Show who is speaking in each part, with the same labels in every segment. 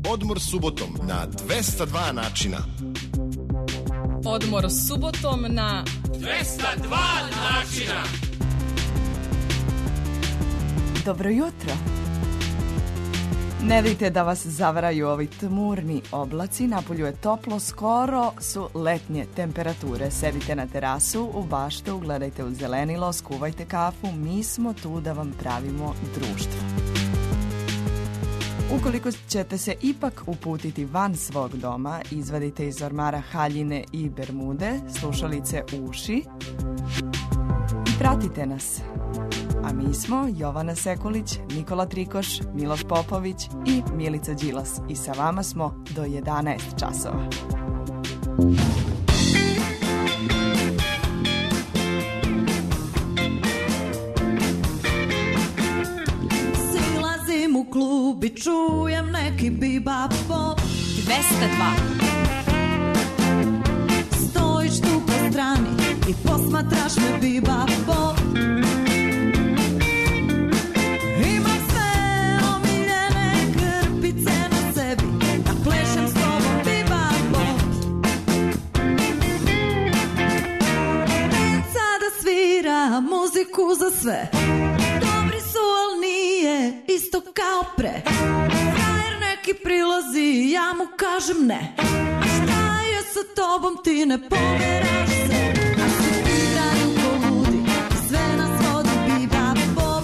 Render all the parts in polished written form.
Speaker 1: Odmor subotom na 202 načina.
Speaker 2: Odmor subotom na
Speaker 3: 202 načina.
Speaker 4: Dobro jutro. Ne dajte da vas zavaraju ovi tmurni oblaci, napolju je toplo, skoro su letnje temperature. Sedite na terasu, u baštu, gledajte u zelenilo, skuvajte kafu, mi smo tu da vam pravimo društvo. Ukoliko ćete se ipak uputiti van svog doma, izvadite iz ormara haljine i bermude, slušalice u uši i pratite nas. A mi smo Jovana Sekulić, Nikola Trikoš, Miloš Popović i Milica Đilas. I sa vama smo do 11 časova.
Speaker 5: Silazim u klub i čujem neki bebop pop.
Speaker 2: 202.
Speaker 5: Stojiš tu po strani i posmatraš me bebop pop. Muziku za sve. Dobri su, al nije isto kao pre. Frajer neki prilazi, ja mu kažem ne. A šta je sa tobom, ti ne pomeraš se. A svi igraju ko ludi, sve nas vodi bebop pop.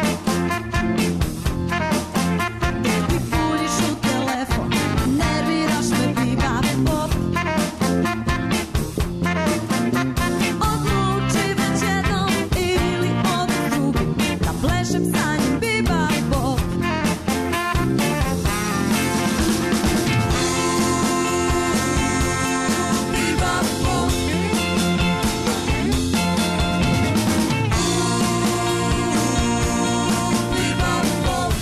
Speaker 5: Dok ti puljiš u telefon, nerviraš me bebop pop. Plešem sa njim bebop pop. Bebop pop. Bebop pop.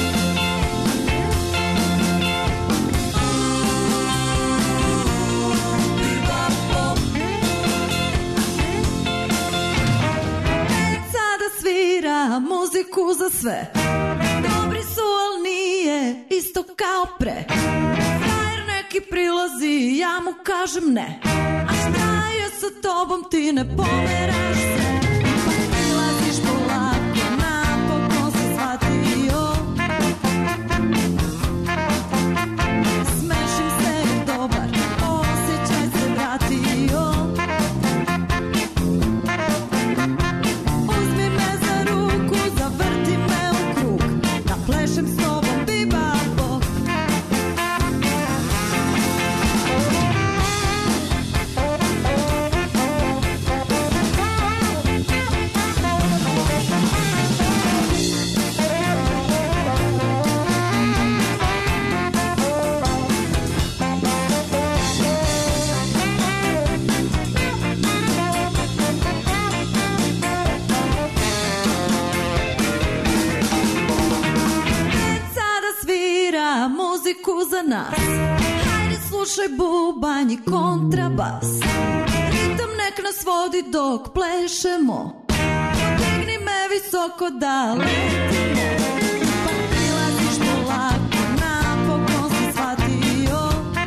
Speaker 5: Bebop pop. Sada svira muziku za sve. Dobri su, al nije isto kao pre. Frajer neki prilazi, ja mu kažem ne. A šta je sa tobom, ti ne pomeraš se. Pa prilaziš polako, napokon si shvatio. Smešim se, dobar, osjećaj se vratio. Uzmi me za ruku, zavrti me u krug, da plešem s tobom bebop pop. Sada svira muziku za nas. Hajde slušaj bubanj i kontrabas. Ritam nek nas vodi dok plešemo. Podigni me visoko da letimo. Pa prilaziš polako, napokon si shvatio.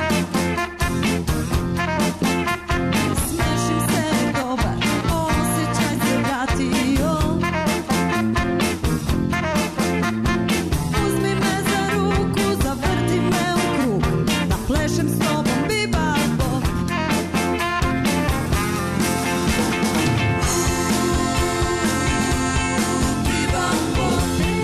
Speaker 5: Smešim se, dobar, osjećaj se vratio. Uzmi me za ruku, zavrti me u krug, da plešem s tobom bebop pop. Bebop pop.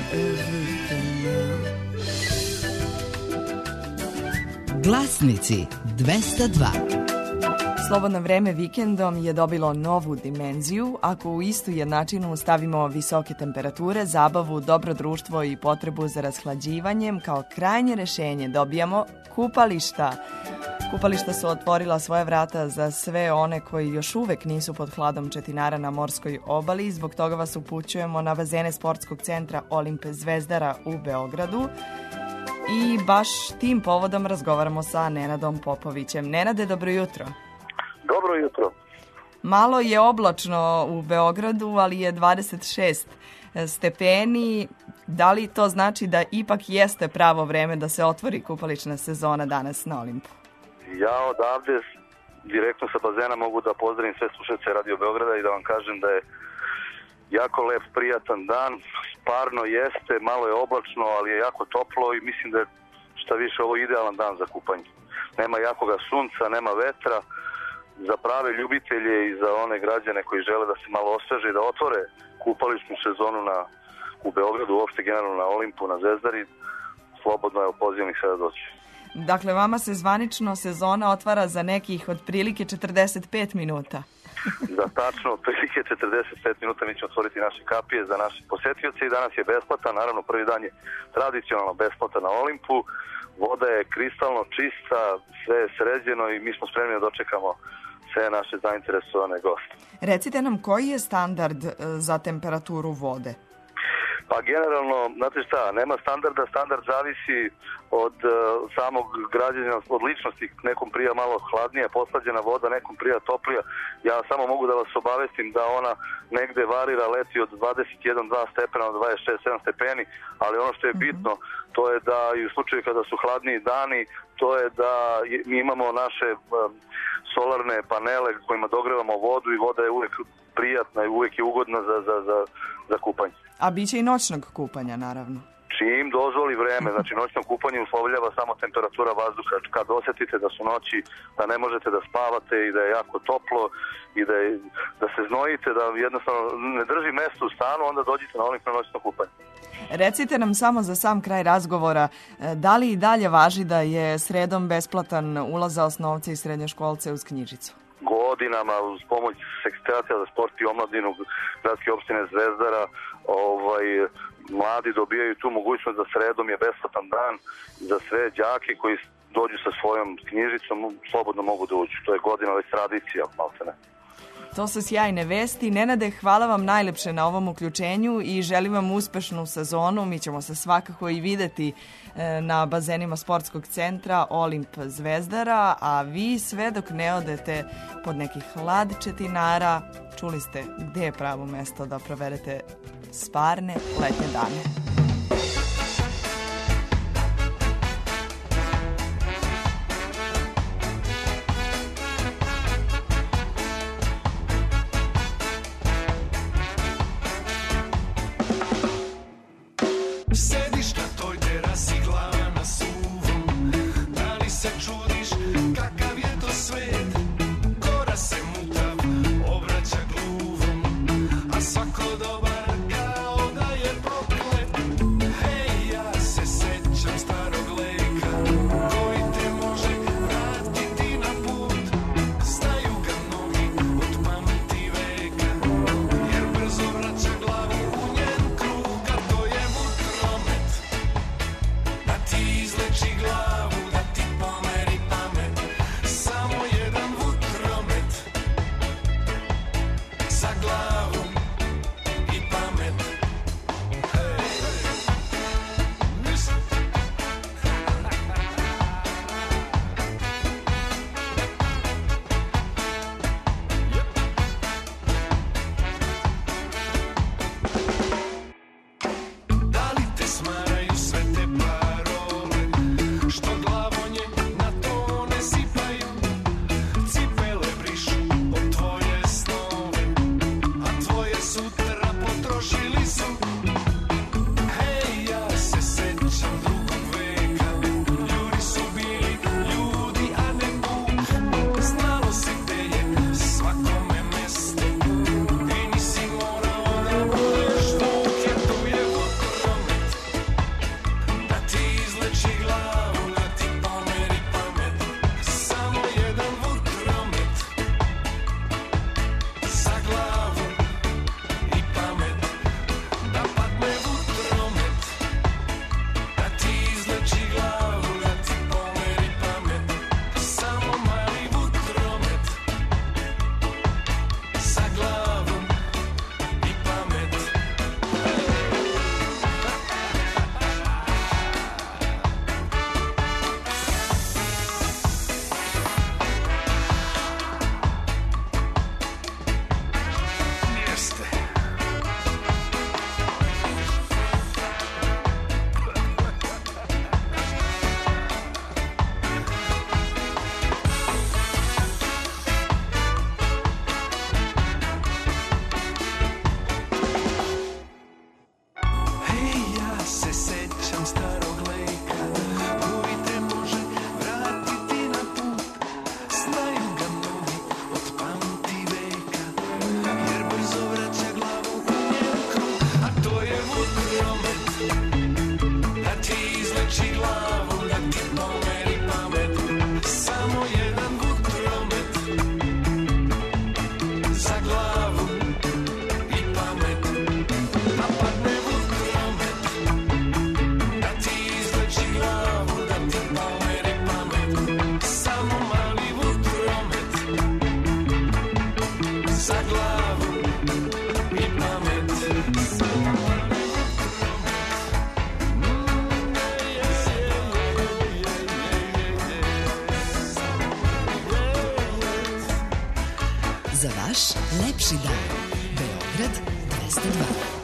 Speaker 5: Glasnici 202.
Speaker 4: Slobodno vreme vikendom je dobilo novu dimenziju ako u istu jednačinu stavimo visoke temperature, zabavu, dobro društvo i potrebu za rashlađivanjem. Kao krajnje rešenje dobijamo kupališta. Kupališta su otvorila svoje vrata za sve one koji još uvek nisu pod hladom četinara na morskoj obali. Zbog toga vas upućujemo na bazene sportskog centra Olimp Zvezdara u Beogradu. I baš tim povodom razgovaramo sa Nenadom Popovićem. Nenade, dobro jutro.
Speaker 6: Dobro jutro.
Speaker 4: Malo je oblačno u Beogradu, ali je 26 stepeni. Da li to znači da ipak jeste pravo vreme da se otvori kupališna sezona danas na Olimpu?
Speaker 6: Ja odavde direktno sa bazena mogu da pozdravim sve slušalce Radio Beograda i da vam kažem da je jako lep, prijatan dan. Parno jeste, malo je oblačno, ali je jako toplo i mislim da je šta više ovo idealan dan za kupanje. Nema jakoga sunca, nema vetra. Za prave ljubitelje i za one građane koji žele da se malo osveže i da otvore kupališnu sezonu u Beogradu, uopšte generalno na Olimpu, na Zvezdari, slobodno je pozivam ih sve da doći.
Speaker 4: Dakle, vama se zvanično sezona otvara za nekih otprilike 45 minuta.
Speaker 6: Za tačno otprilike 45 minuta mi ćemo otvoriti naše kapije za naše posetioce i danas je besplatan, naravno prvi dan je tradicionalno besplatan na Olimpu, voda je kristalno čista, sve je sređeno i mi smo spremni da dočekamo sve naše zainteresovane goste.
Speaker 4: Recite nam, koji je standard za temperaturu vode?
Speaker 6: Pa generalno, znate šta, nema standarda, standard zavisi od samog građana, od ličnosti. Nekom prija malo hladnija, poslađena voda, nekom prija toplija. Ja samo mogu da vas obavestim da ona negde varira, leti od 21-2 stepena do 26-7 stepeni, ali ono što je bitno, to je da i u slučaju kada su hladniji dani, to je da mi imamo naše solarne panele kojima dogrevamo vodu i voda je uvek prijatna i uvek je ugodna za kupanje.
Speaker 4: A biće i noćnog kupanja, naravno.
Speaker 6: Čim dozvoli vreme, znači noćno kupanje uslovljava samo temperatura vazduha. Kad osjetite da su noći, da ne možete da spavate i da je jako toplo i da se znojite, da jednostavno ne drži mesto u stanu, onda dođite na Olimp na noćno kupanje. Recite
Speaker 4: nam samo za sam kraj razgovora, da li i dalje važi da je sredom besplatan ulaz za osnovce i srednjoškolce uz knjižicu?
Speaker 6: Godinama uz pomoć Sekretarijata za sport i omladinu gradske opštine Zvezdara mladi dobijaju tu mogućnost da sredom je besplatan dan za sve đake koji dođu sa svojom knjižicom, slobodno mogu da uđu. To je godina već tradicija, maltene.
Speaker 4: To su sjajne vesti. Nenade, hvala vam najlepše na ovom uključenju i želim vam uspešnu sezonu. Mi ćemo se svakako i videti na bazenima sportskog centra Olimp Zvezdara, a vi sve dok ne odete pod neki hlad četinara, čuli ste gde je pravo mesto da provedete stvarne letnje dane.
Speaker 7: Sediš na toj terasi, glava na suvom, da li se čudiš kakav je to svet, gora se mutav, obraća gluvom, a svako dobar kao da je proklet. Hej, ja se sećam starog leka, koji te može vratiti na put, znaju ga mnogi od pameti veka, jer brzo vraća glavu u njen krug, a to je mutromet.
Speaker 8: vaš lepši dan. Beograd 202.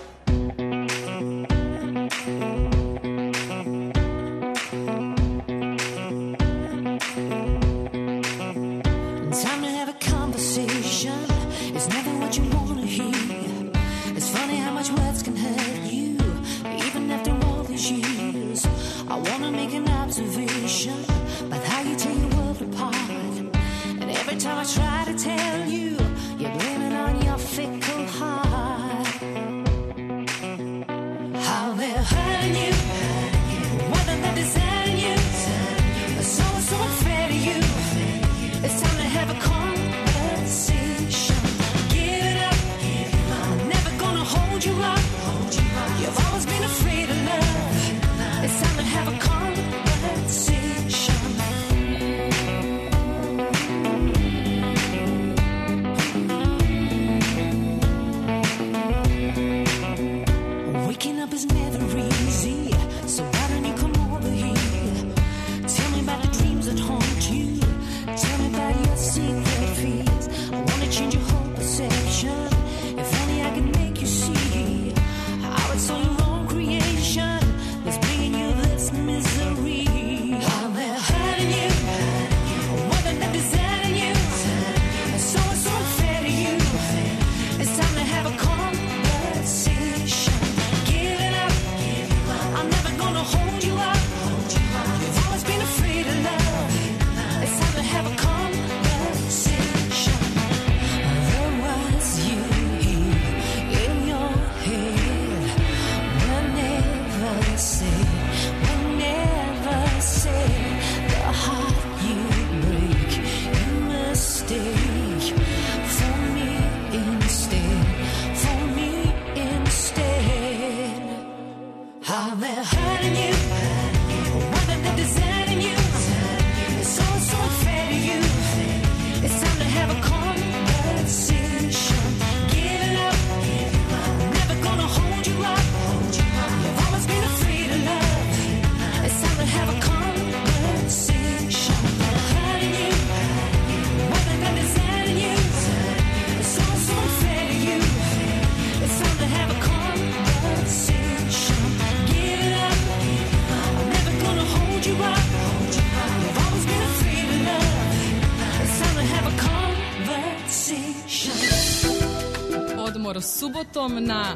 Speaker 2: Subotom na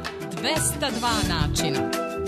Speaker 2: 202 načina.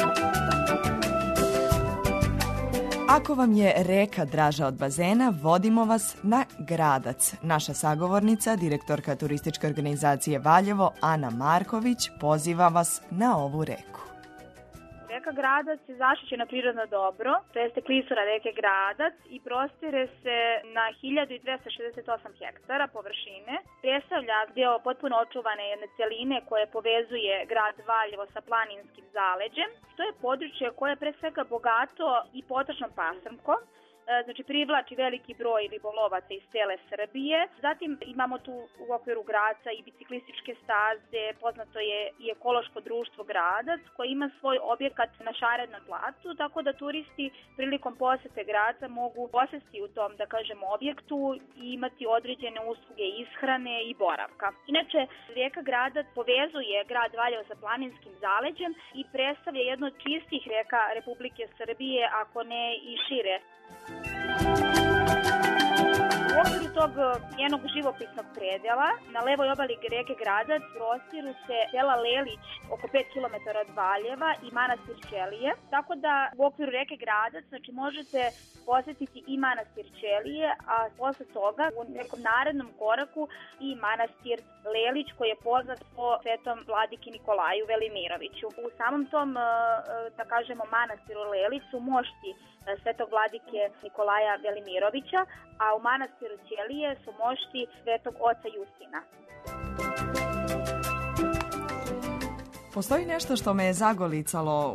Speaker 4: Ako vam je reka draža od bazena, vodimo vas na Gradac. Naša sagovornica, direktorka turističke organizacije Valjevo, Ana Marković, poziva vas na ovu reku.
Speaker 9: Reka Gradac je zaštićeno prirodno dobro, to jeste klisura reke Gradac i prostire se na 1268 hektara površine. Predstavlja deo potpuno očuvane jedne celine koje povezuje grad Valjevo sa planinskim zaleđem. To je područje koje je pre svega bogato i potočnom pastrmkom, znači privlači veliki broj ribolovaca iz cele Srbije. Zatim imamo tu u okviru Gradca i biciklističke staze, poznato je i ekološko društvo Gradac koji ima svoj objekat na Šarednom platu, tako da turisti prilikom posete Gradca mogu posesti u tom, da kažemo, objektu i imati određene usluge ishrane i boravka. Inače, rijeka Gradac povezuje grad Valjevo sa planinskim zaleđem i predstavlja jednu od čistih reka Republike Srbije, ako ne i šire. U okviru tog njenog živopisnog predela, na levoj obali reke Gradac prostiru se sela Lelić, oko 5 km od Valjeva, i manastir Ćelije, tako da u okviru reke Gradac možete posjetiti i manastir Ćelije, a posle toga u nekom narednom koraku i manastir Lelić koji je poznat po svetom vladiki Nikolaju Velimiroviću. U samom tom, da kažemo, manastiru Lelić su mošti svetog vladike Nikolaja Velimirovića, a u manastiru Ćelije su mošti svetog oca Justina.
Speaker 4: Postoji nešto što me je zagolicalo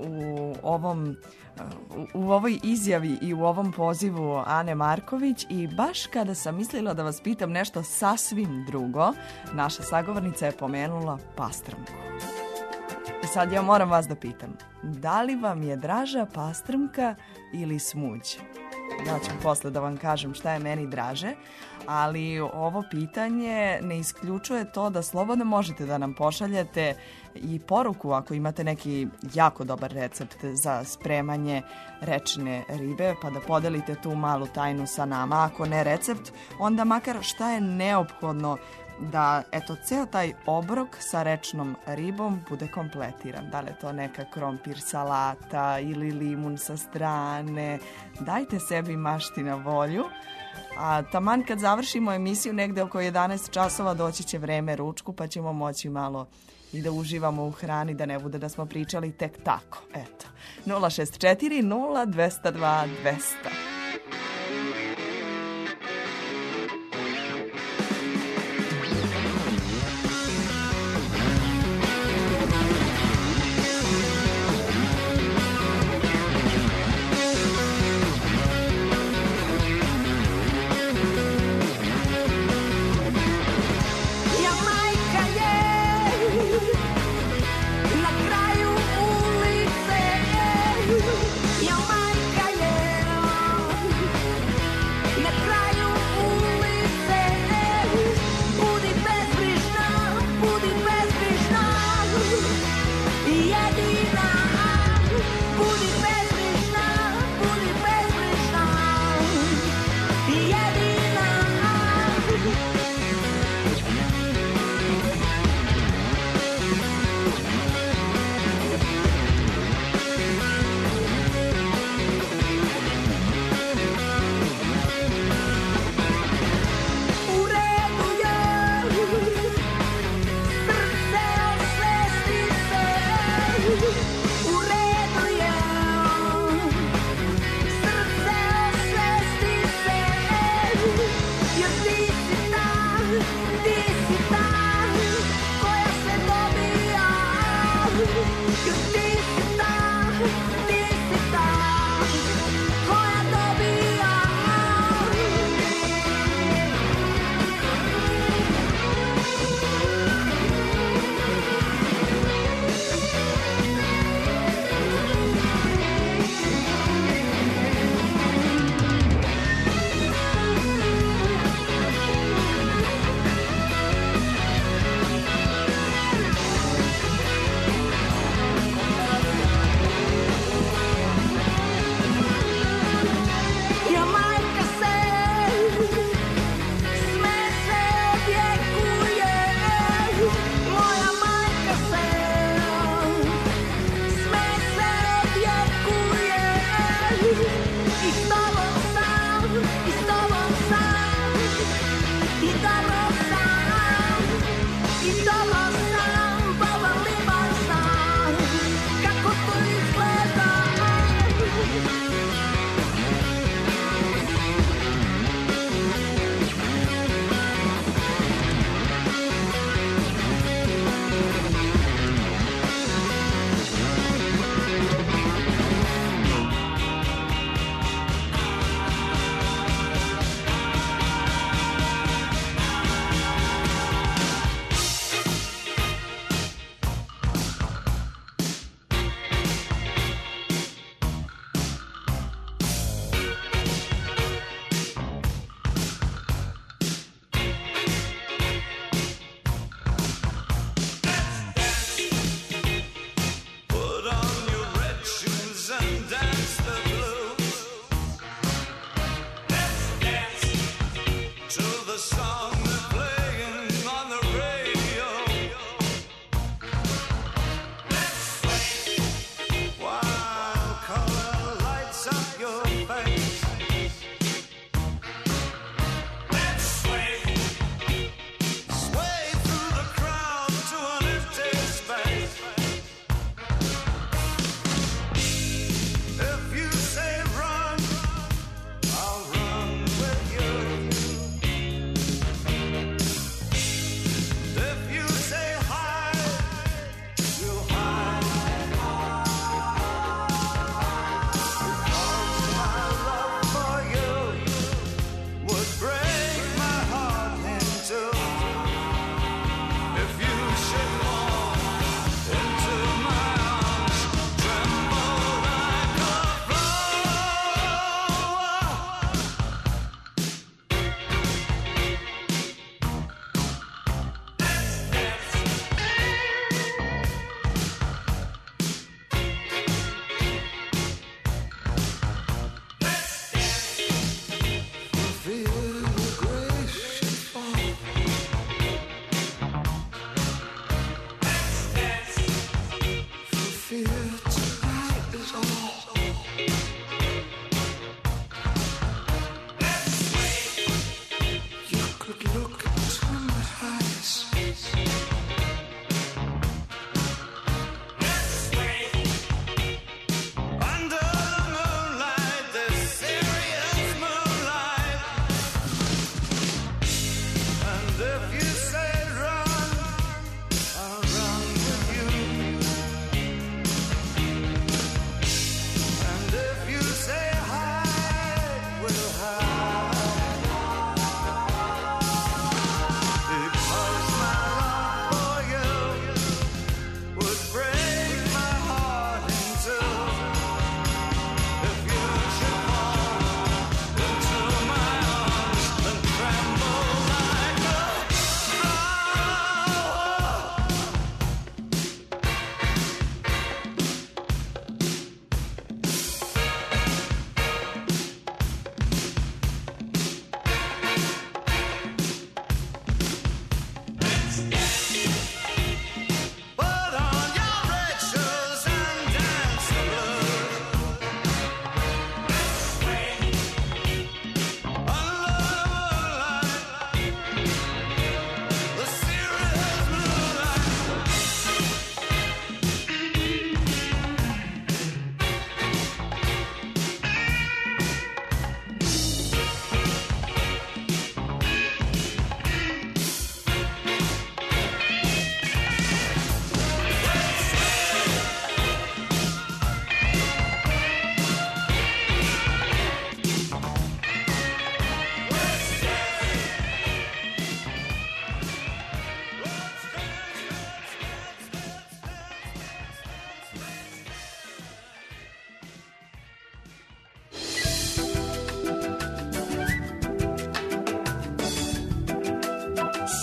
Speaker 4: u ovoj izjavi i u ovom pozivu Ane Marković, i baš kada sam mislila da vas pitam nešto sasvim drugo, naša sagovornica je pomenula pastrmku. sad ja moram vas da pitam. Da li vam je draža pastrmka ili smuđ? Ja ću posle da vam kažem šta je meni draže, ali ovo pitanje ne isključuje to da slobodno možete da nam pošaljete i poruku ako imate neki jako dobar recept za spremanje rečne ribe, pa da podelite tu malu tajnu sa nama. Ako ne recept, onda makar šta je neophodno da, eto, ceo taj obrok sa rečnom ribom bude kompletiran. Da li je to neka krompir salata ili limun sa strane. Dajte sebi mašti na volju. A taman kad završimo emisiju negde oko 11 časova doći će vreme ručku, pa ćemo moći malo i da uživamo u hrani, da ne bude da smo pričali tek tako. Eto, 064 0202 200.
Speaker 5: Ja majka je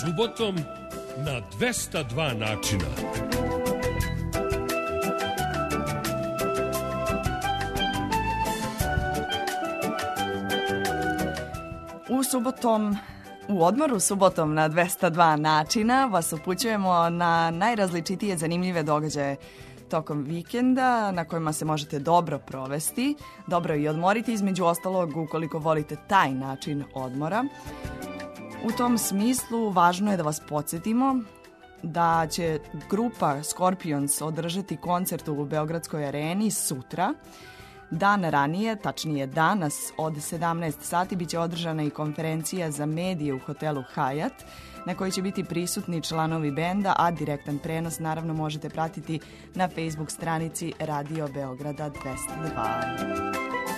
Speaker 3: Subotom na 202 načina.
Speaker 4: U odmoru subotom na 202 načina vas upućujemo na najrazličitije zanimljive događaje tokom vikenda na kojima se možete dobro provesti, dobro i odmoriti, između ostalog ukoliko volite taj način odmora. U tom smislu važno je da vas podsjetimo da će grupa Scorpions održati koncert u Beogradskoj areni sutra. Dan ranije, tačnije danas od 17 sati, bit će održana i konferencija za medije u hotelu Hyatt, na kojoj će biti prisutni članovi benda, a direktan prenos naravno možete pratiti na Facebook stranici Radio Beograda 202.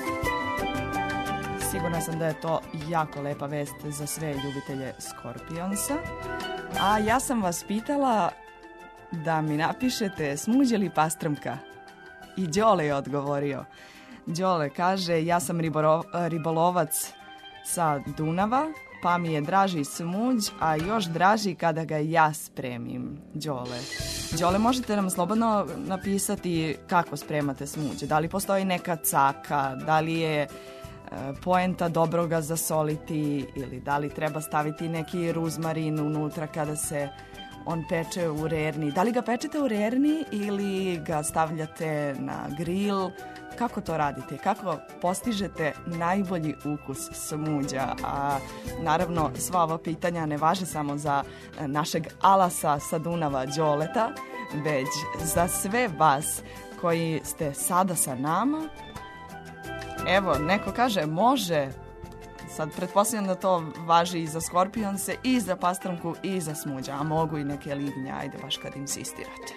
Speaker 4: Sigurna sam da je to jako lepa vest za sve ljubitelje Scorpionsa. A ja sam vas pitala da mi napišete smuđ ili pastrmka. I Đole je odgovorio. Đole kaže, ja sam ribolovac sa Dunava, pa mi je draži smuđ, a još draži kada ga ja spremim. Đole, možete nam slobodno napisati kako spremate smuđ. Da li postoji neka caka, da li je poenta dobro ga zasoliti ili da li treba staviti neki ruzmarin unutra kada se on peče u rerni. Da li ga pečete u rerni ili ga stavljate na grill? Kako to radite? Kako postižete najbolji ukus smuđa? A naravno, sva ova pitanja ne važe samo za našeg alasa sa Dunava Đoleta, već za sve vas koji ste sada sa nama. Evo, neko kaže može. Sad pretpostavljam da to važi i za Scorpionse, i za pastrmku, i za smuđa, a mogu i neke lignje, ajde baš kad insistirate.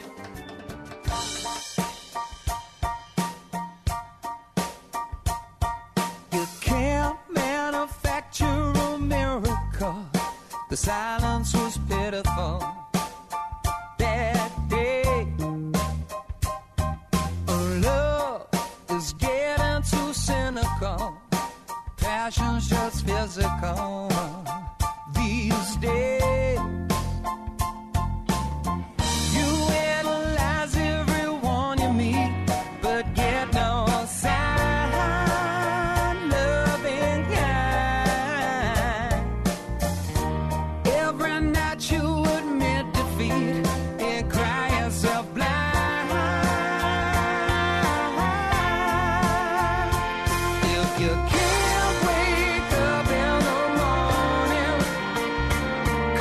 Speaker 10: You can't manufacture a miracle. The silence was pitiful that day. Love is getting too cynical. Passion's just physical these days. You analyze everyone you meet, but get no sign loving kind. Every night you admit defeat and cry yourself blind. If you can't wake up in the morning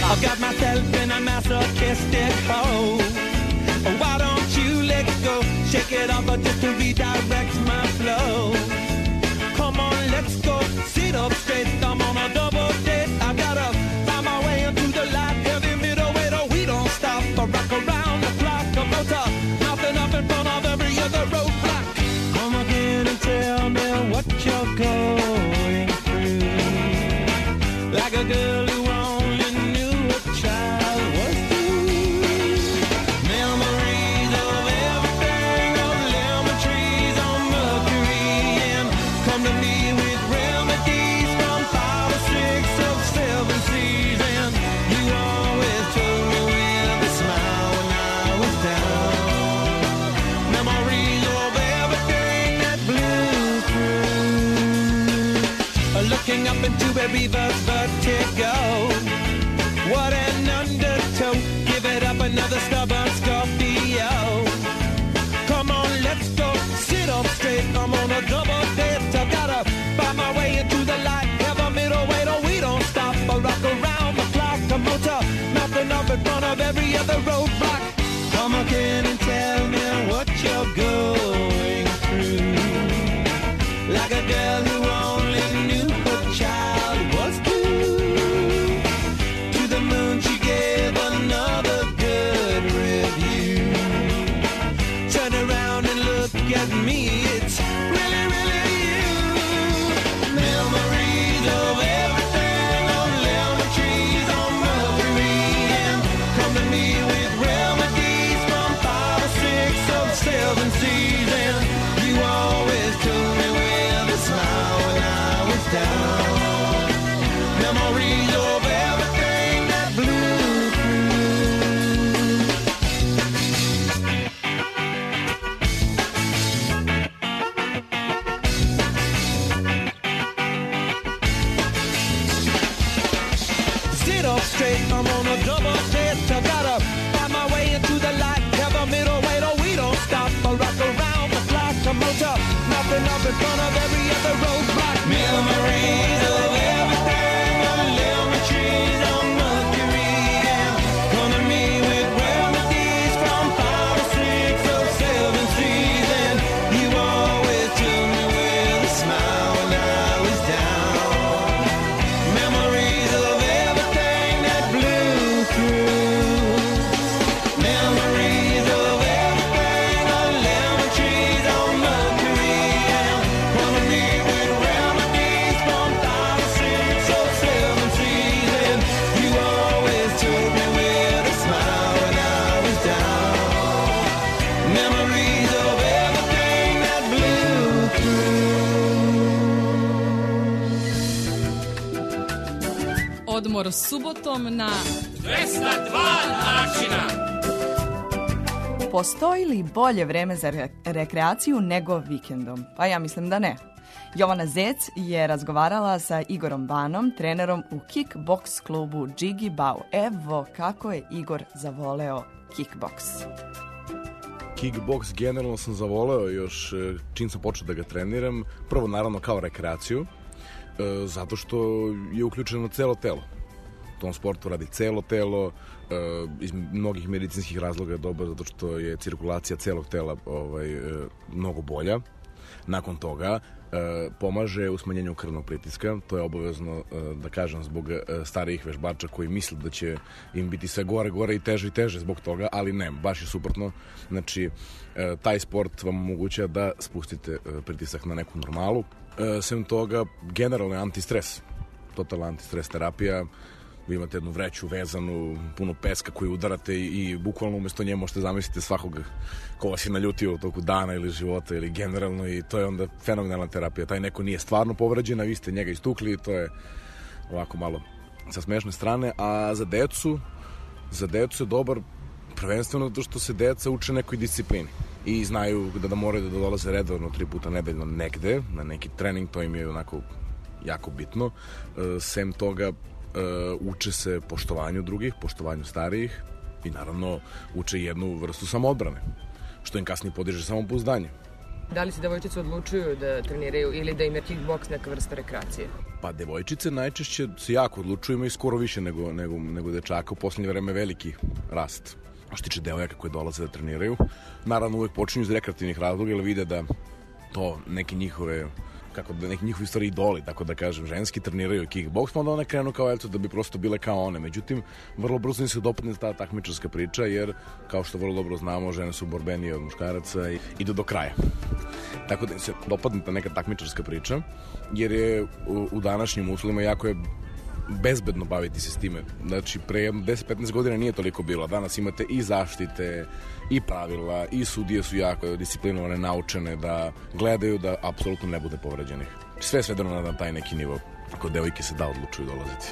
Speaker 10: I got myself in a masochistic hole. Why don't you let go? Shake it off just to redirect my flow. Come on, let's go. Sit up straight. I'm on a double date. I gotta find my way into the light. Heavy middleweight, oh, we don't stop. I rock around the clock. A motor, nothing up in front of every other roadblock. Come again and tell me what you're going through. Like a girl who only knew a child was through. Memories of everything, of lemon trees on Mercury, and come to me with remedies from 5 or 6 of 7 seas. And you always told me with a smile when I was down. Memories of everything that blew through. Looking up into a reverse vertigo. What an undertow. Give it up another stubborn Scorpio. Come on, let's go. Sit up straight. I'm on a double date. I gotta find my way into the light. Have a middleweight, oh, we don't stop. I rock around the clock. A motor, nothing up in front of every other roadblock. Come again and tell me what you're going through. Like a girl who only knew her child was blue. To the moon she gave another good review. Turn around and look at me, it's really, really you. Memories of everything on lemon trees on Mercury, and come to me with remedies from 5 or 6 of 7 seas. And you always told me with a smile when I was down. Memories of everything that blew through. Sit up straight, I'm on a double date. I gotta find my way into the light. Have a middleweight, oh, we don't stop. I rock around the clock. A motor, nothing up in front of every other roadblock. Memories of everything on lemon trees on Mercury, and come to me with remedies from 5 or 6 or 7 seas. And you always told me with a smile when I was down. Memories of everything that blew through. Memories of everything on lemon trees on Mercury, and come to me with remedies from 5 or 6 or 7 seas. And you always told me with a smile when I was down. Memories of everything that blew through.
Speaker 2: Odmor subotom na 202 načina.
Speaker 4: Postoji li bolje vreme za rekreaciju nego vikendom? Pa ja mislim da ne. Jovana Zec je razgovarala sa Igorom Banom, trenerom u kickboks klubu Džigi Bau. Evo kako je Igor zavoleo kickboks.
Speaker 11: Kickboks generalno sam zavoleo još čim sam počeo da ga treniram. Prvo naravno kao rekreaciju, zato što je uključeno celo telo. U tom sportu radi celo telo, iz mnogih medicinskih razloga je dobro zato što je cirkulacija celog tela mnogo bolja. Nakon toga pomaže u smanjenju krvnog pritiska, to je obavezno da kažem zbog starijih vežbača koji misle da će im biti sve gore i teže zbog toga, ali ne, baš je suprotno. Znači, taj sport vam omogućava da spustite pritisak na neku normalu. Sem toga, generalno je antistres, totalna antistres terapija. Vi imate jednu vreću vezanu, puno peska koju udarate i bukvalno umesto nje možete zamisliti svakog ko vas je naljutio u toku dana ili života ili generalno, i to je onda fenomenalna terapija. Taj neko nije stvarno povređen, a vi ste njega istukli i to je ovako malo sa smešne strane. A za decu je dobar prvenstveno zato što se deca uče nekoj disciplini i znaju da moraju da dolaze redovno 3 puta nedeljno negde, na neki trening, to im je onako jako bitno. Sem toga, uče se poštovanju drugih, poštovanju starijih i naravno uče jednu vrstu samoodbrane, što im kasnije podiže samopouzdanje.
Speaker 12: Da li se devojčice odlučuju da treniraju ili da im je kickboks neka vrsta rekreacije?
Speaker 11: Pa devojčice najčešće se jako odlučuju, imaju skoro više nego dečaka. U poslednje vreme veliki rast. A što tiče devojaka koje dolaze da treniraju, naravno uvek počinju iz rekreativnih razloga, jer vide da to neki njihovi stvari idoli, tako da kažem, ženski treniraju kickboks, pa onda one krenu kao eto da bi prosto bile kao one. Međutim, vrlo brzo im se dopadne ta takmičarska priča, jer kao što vrlo dobro znamo, žene su borbenije od muškaraca i idu do kraja. Tako da im se dopadne ta neka takmičarska priča, jer je u današnjim uslovima jako je bezbedno baviti se s time. Znači, pre 10-15 godina nije toliko bilo. Danas imate i zaštite, i pravila, i sudije su jako disciplinovane, naučene da gledaju da apsolutno ne bude povređenih. Sve je svedeno na taj neki nivo. Kod devojke se da odlučuju dolaziti.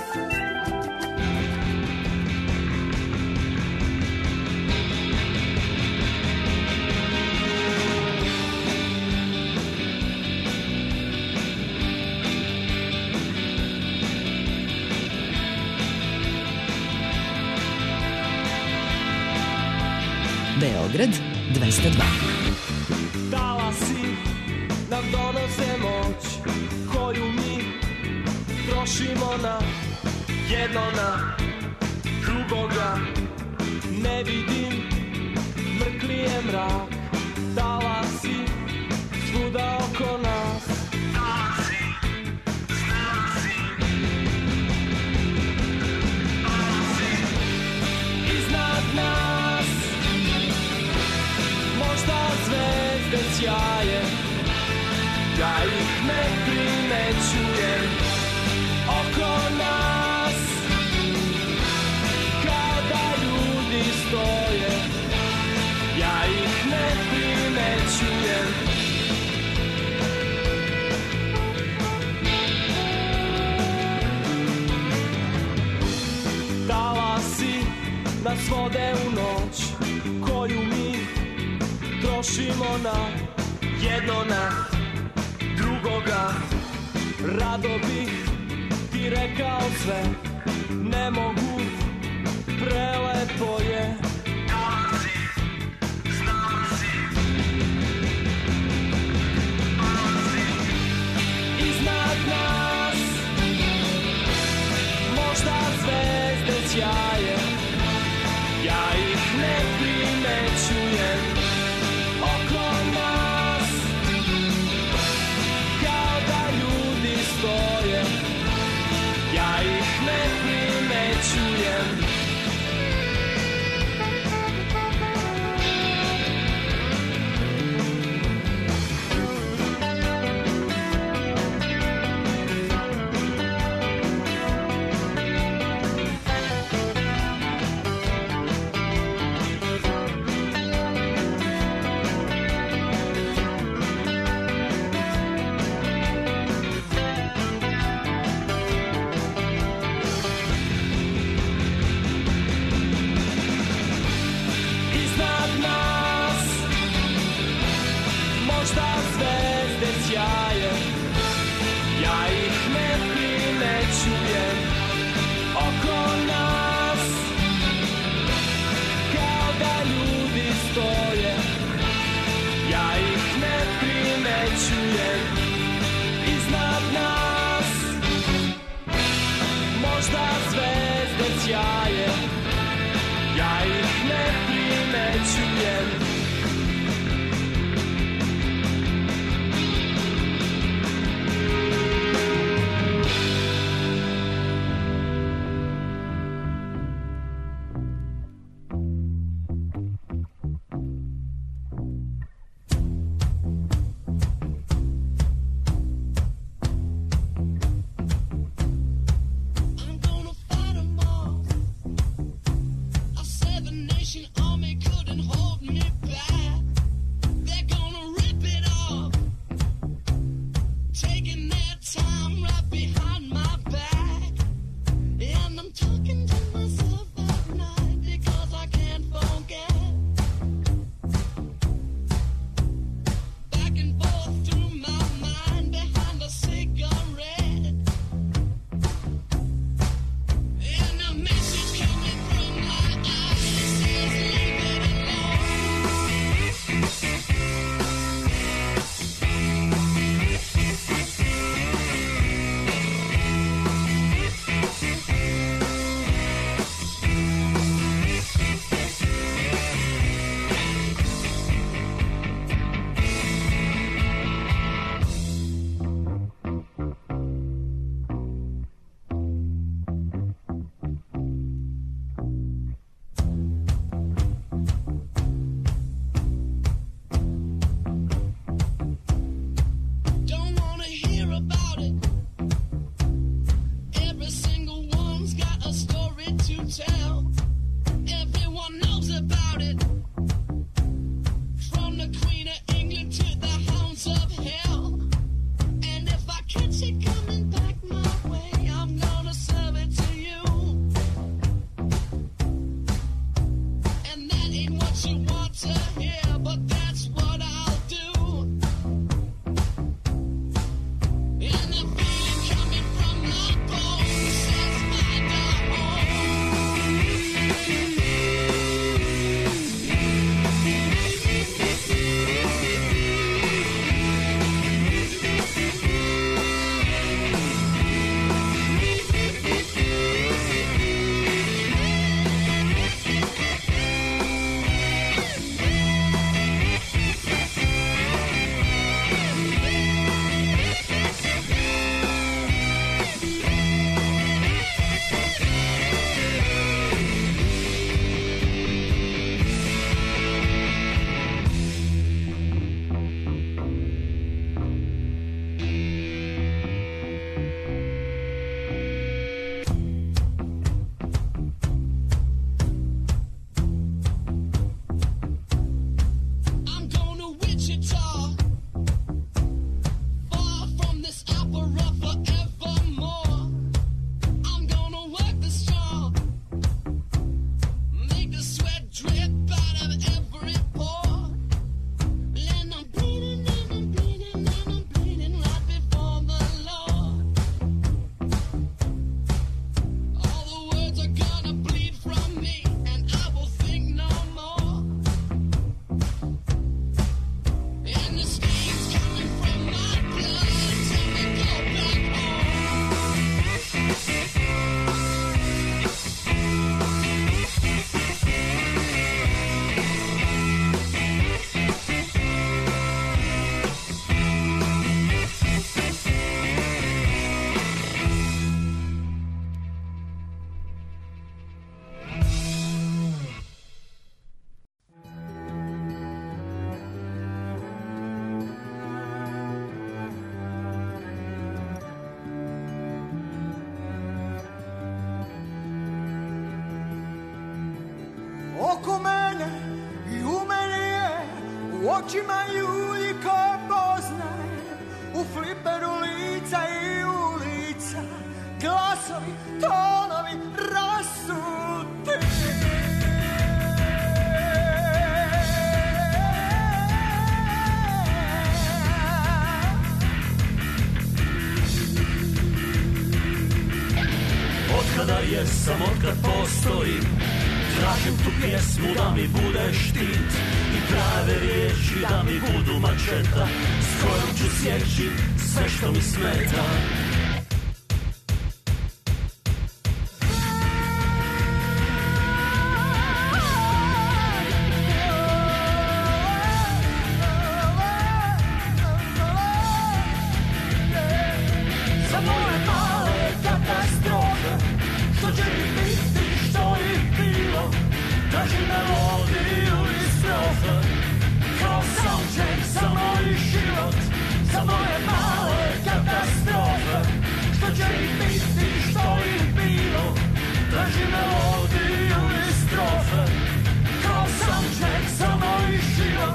Speaker 8: Beograd 202.
Speaker 10: Talasi nam donose moć koju mi trošimo na jedno na drugoga. Ne vidim mrklije mrak, talasi svuda oko nas. Talasi, talasi, talasi iznad nas. Možda zvezde sjaje, ja ih ne primećujem oko nas. Kada ljudi stoje, ja ih ne primećujem. Talasi nas vode u noć koju mi trošimo na jedno na drugoga. Rado bih ti rekao sve, ne mogu, prelepo je. Dolazi, snalazi, dolazi iznad nas. Možda zvezde sjaje, ja ih ne primećujem oko nas. Kao da ljudi stoje, ja ih ne primećujem.
Speaker 13: oko mene i u meni je, u očima ljudi koje poznaje, u fliperu lica i ulica, glasovi, tonovi rasuti.
Speaker 14: Otkada jesam, otkad postojim, tražim tu pjesmu da mi bude štit i prave riječi da mi budu mačeta s kojom ću sjeći sve što mi smeta. Za moje male katastrofe, što će ih biti, što ih bilo, tražim melodiju i strofe, kao soundtrack za moj život. Za moje male katastrofe, što će ih biti, što ih bilo, tražim melodiju i strofe, kao soundtrack za moj život.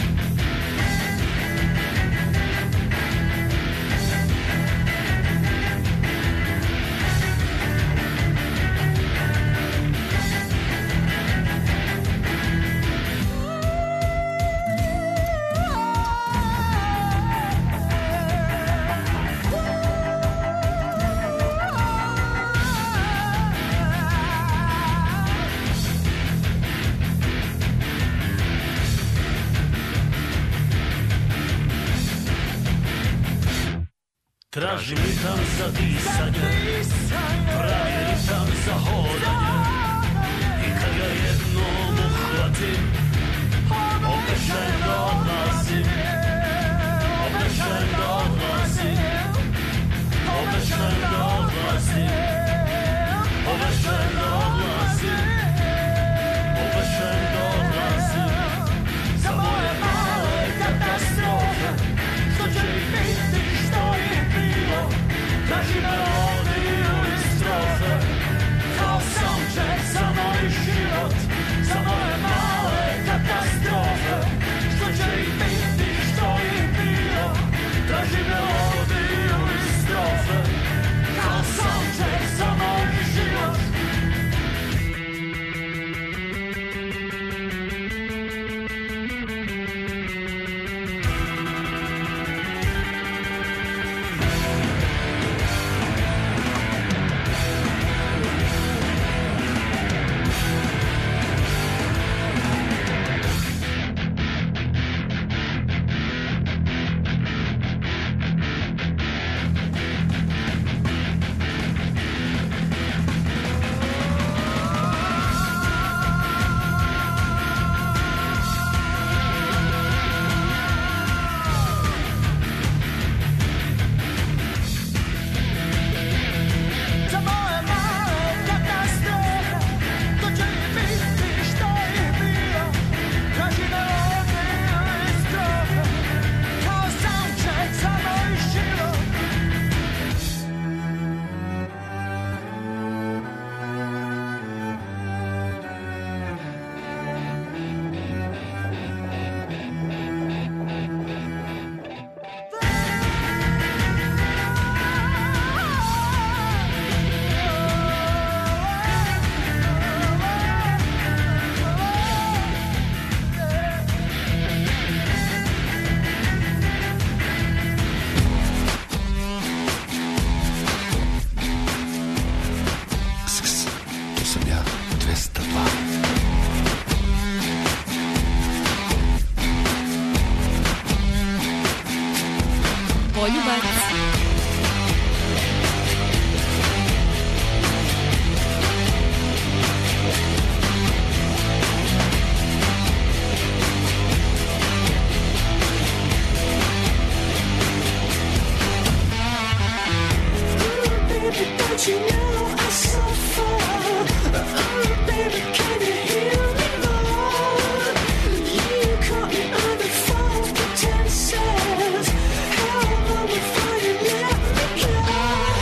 Speaker 14: Tražim ritam za disanje, pravi ritam za hodanje, i kad ga jednom uhvatim, opet želim da odlazim, opet želim da odlazim, opet želim da odlazim, opet želim da odlazim, opet želim da odlazim. Za moje male katastrofe, što će ih biti, što ih bilo, tražim melodiju i strofe, kao soundtrack za moj život. Za moje male katastrofe, što će ih you know I suffer. Baby, can you hear me more? You caught me under false pretenses. How long before you let me go?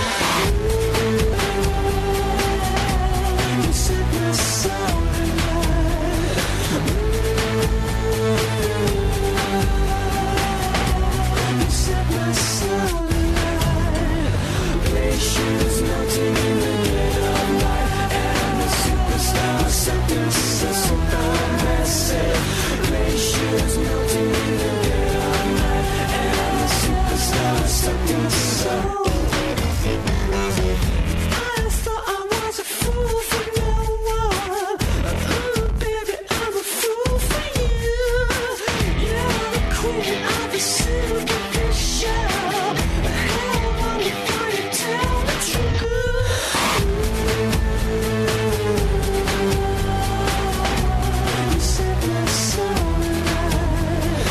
Speaker 14: You set my soul alight. You set my soul alight. Glaciers melting in the dead of night, and the superstar seconds are supermassive. Glaciers melting in the dead of night, and the superstar seconds are. I thought I was a fool for no one. Baby, I'm a fool for you. You're the queen of the superficial. How long before you tell the truth? You set my soul alight.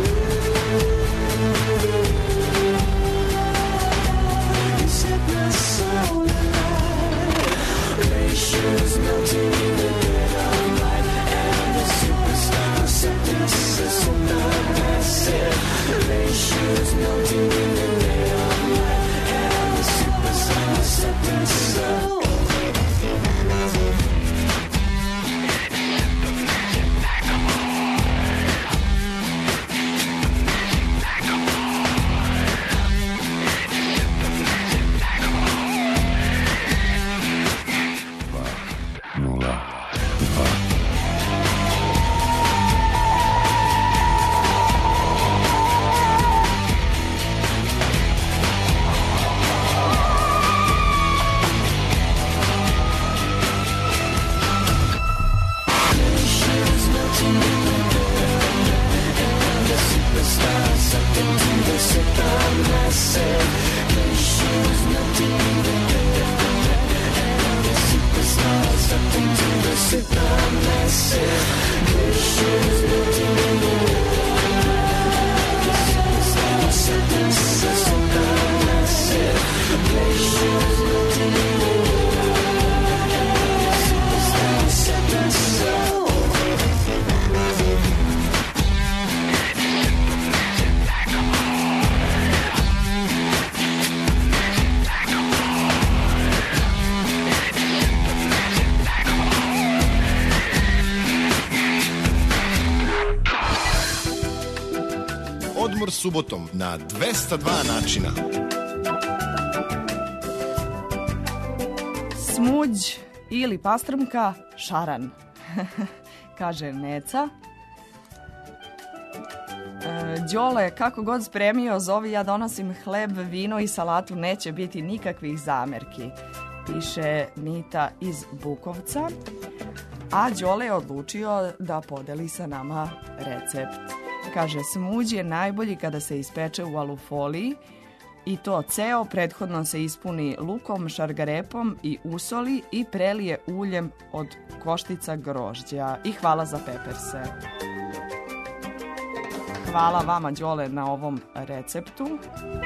Speaker 14: You set my soul alight. Glaciers melting in the dead of night, and the superstar seconds are supermassive. Glaciers melting in the dead of night, and the superstar seconds are. Glaciers melting in the dead of night, and the superstar seconds are supermassive. Glaciers melting in the dead of night, and the superstar seconds are supermassive. Glaciers melting in the dead of night, the superstar seconds are supermassive. Glaciers melting in the dead of night, and the superstar seconds are.
Speaker 1: Odmor subotom na 202 načina.
Speaker 4: Smuđ ili pastrmka, šaran, kaže Neca. Đole, kako god spremio, zovi, ja donosim hleb, vino i salatu, neće biti nikakvih zamerki, piše Mita iz Bukovca. A Đole je odlučio da podeli sa nama recept. Kaže, smuđ je najbolji kada se ispeče u alufoliji i to ceo, prethodno se ispuni lukom, šargarepom i usoli i prelije uljem od koštica grožđa. I hvala za peperse. Hvala vama, Đole, na ovom receptu.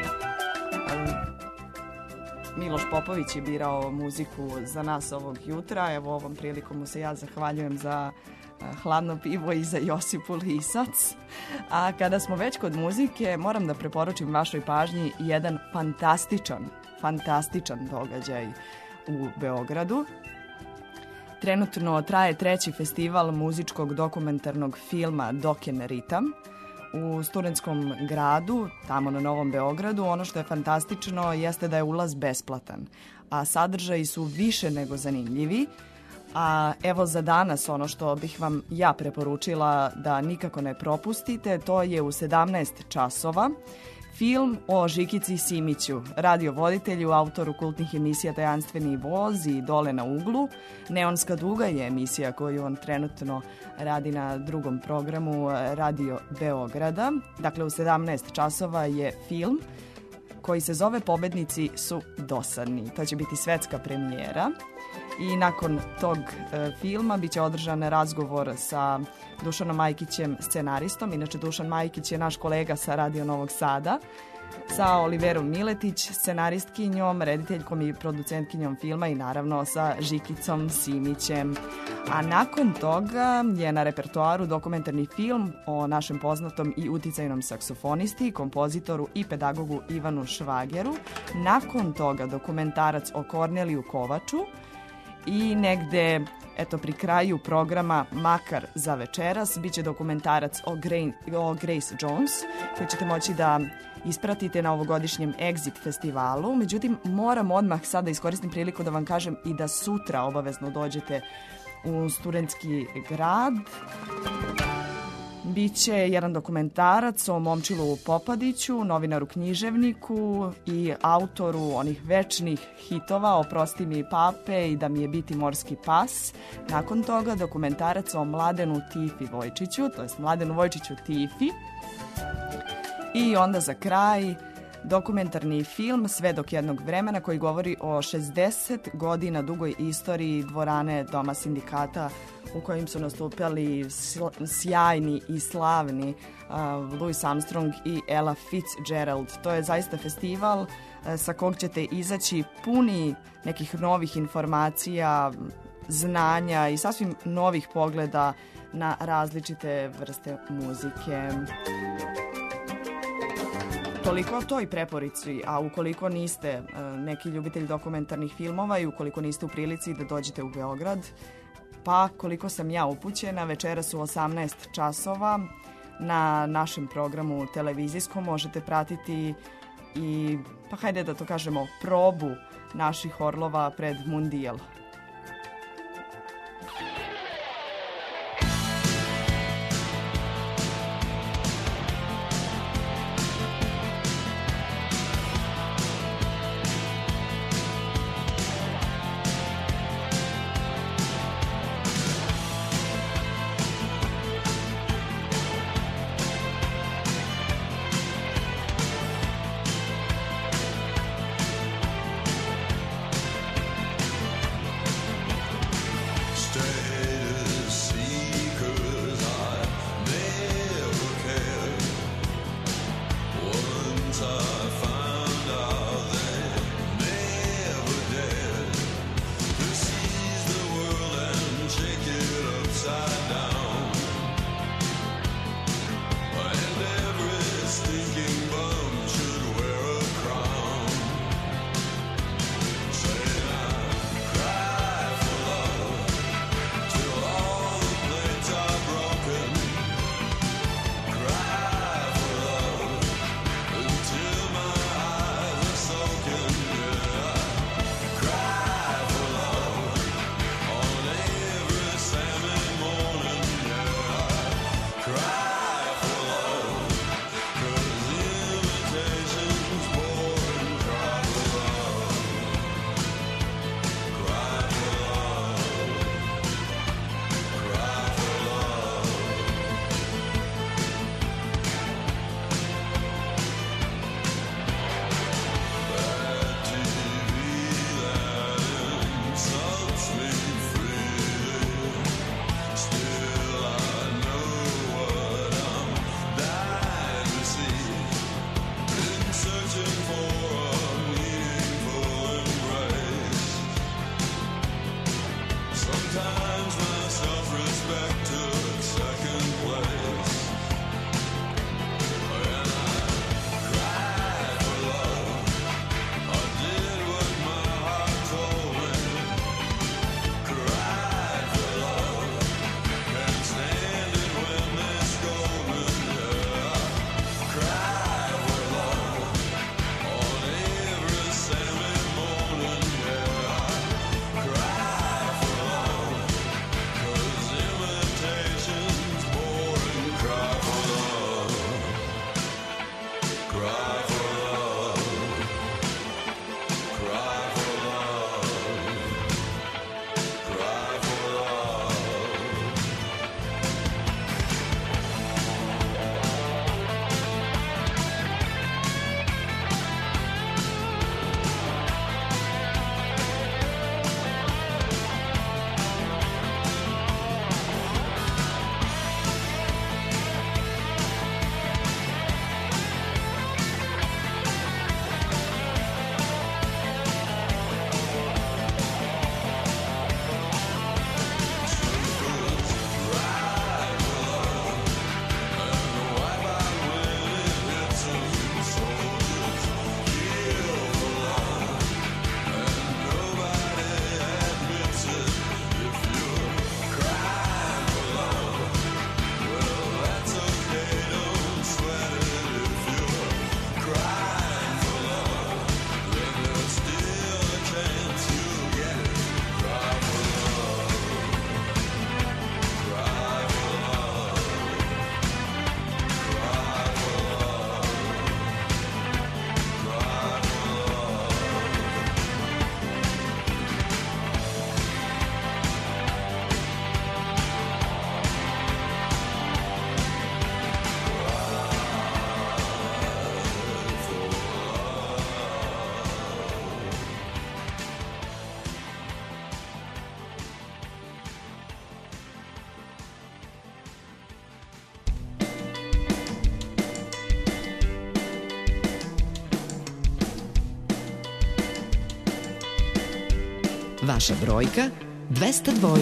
Speaker 4: Miloš Popović je birao muziku za nas ovog jutra. Evo, ovom prilikom mu se ja zahvaljujem za hladno pivo i za Josipu Lisac. A kada smo već kod muzike, moram da preporučim vašoj pažnji jedan fantastičan događaj u Beogradu. Trenutno traje 3. festival muzičkog dokumentarnog filma Doken Ritam u Studentskom gradu, tamo na Novom Beogradu. Ono što je fantastično jeste da je ulaz besplatan, a sadržaji su više nego zanimljivi. A evo za danas ono što bih vam ja preporučila da nikako ne propustite, to je u 17 časova film o Žikici Simiću, radiovoditelju, autoru kultnih emisija Tajanstveni voz i Dole na uglu. Neonska duga je emisija koju on trenutno radi na drugom programu Radio Beograda. Dakle, u 17 časova je film koji se zove Pobednici su dosadni. To će biti svetska premijera. I nakon tog filma biće održan razgovor sa Dušanom Majkićem, scenaristom. Inače, Dušan Majkić je naš kolega sa Radio Novog Sada. sa Oliverom Miletić, scenaristkinjom, rediteljkom i producentkinjom filma i naravno sa Žikicom Simićem. A nakon toga je na repertoaru dokumentarni film o našem poznatom i uticajnom saksofonisti, kompozitoru i pedagogu Ivanu Švageru. Nakon toga dokumentarac o Korneliju Kovaču i negde, eto, pri kraju programa Makar za večeras biće dokumentarac o Grace Jones koji ćete moći da ispratite na ovogodišnjem Exit festivalu. Međutim, moram odmah sad da iskoristim priliku da vam kažem i da sutra obavezno dođete u Studentski grad. Biće jedan dokumentarac o Momčilu Popadiću, novinaru književniku i autoru onih večnih hitova Oprosti mi pape i Da mi je biti morski pas. Nakon toga dokumentarac o Mladenu Tifi Vojčiću, to jest Mladenu Vojčiću Tifi. I onda za kraj dokumentarni film Svedok jednog vremena koji govori o 60 godina dugoj istoriji dvorane Doma sindikata u kojim su nastupali sjajni i slavni Louis Armstrong i Ella Fitzgerald. To je zaista festival sa kog ćete izaći puni nekih novih informacija, znanja i sasvim novih pogleda na različite vrste muzike. Toliko o toj preporici, a ukoliko niste neki ljubitelj dokumentarnih filmova i ukoliko niste u prilici da dođete u Beograd, pa koliko sam ja upućena, večeras u 18 časova na našem programu televizijskom možete pratiti i, pa hajde da to kažemo, probu naših orlova pred Mundijal.
Speaker 8: Vaša brojka 202.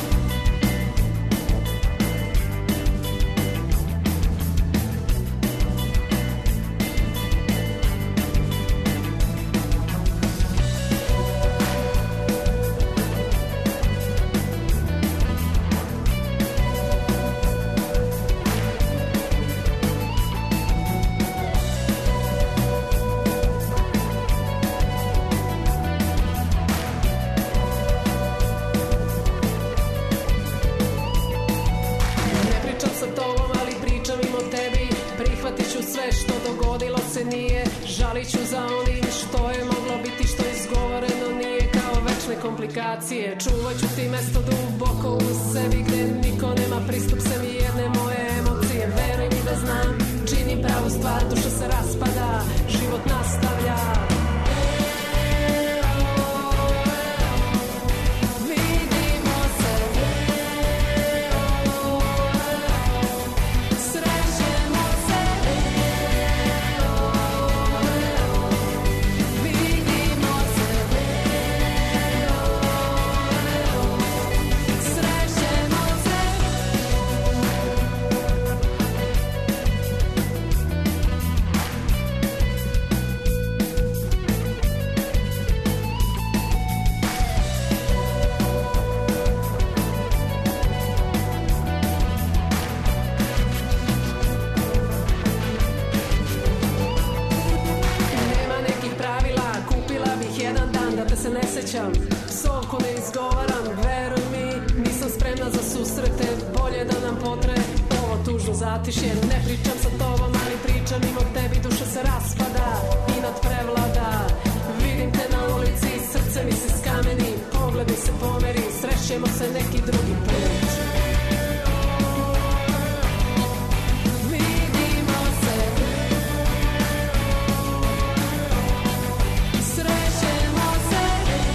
Speaker 15: Čuvat ću ti mesto duboko u sebi gde niko nema pristup sem i jedne moje emocije. Veruj mi da znam, činim pravu stvar, duša se raspada, život nastavlja. Vidimo se, srećemo se, vidimo se. Se ne sećam, psovku ne izgovaram, veruj mi, nisam spremna za susrete, bolje da nam potre ovo tužno zatišje. Ne pričam sa tobom, ali pričam im o tebi, duša se raspada i nadprevlada. Vidim te na ulici, srce mi se skameni, pogled mi se pomeri, srećemo se neki drugi put. Vidimo se, srećemo se.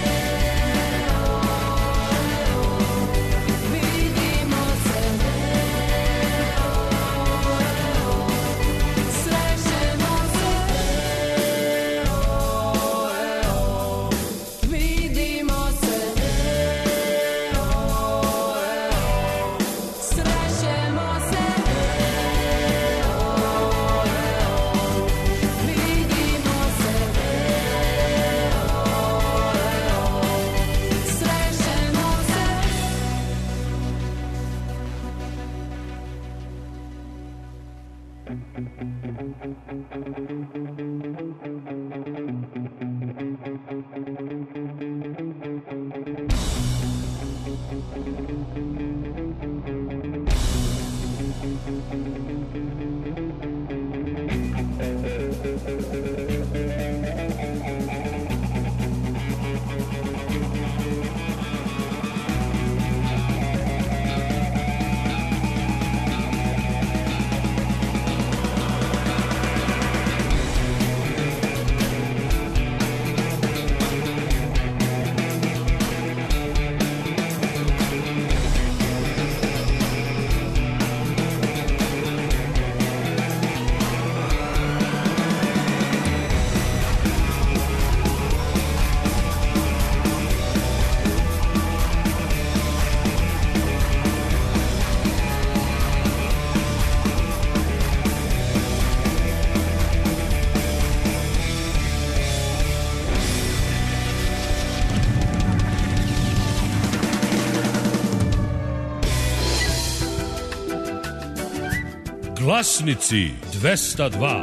Speaker 3: Glasnici 202.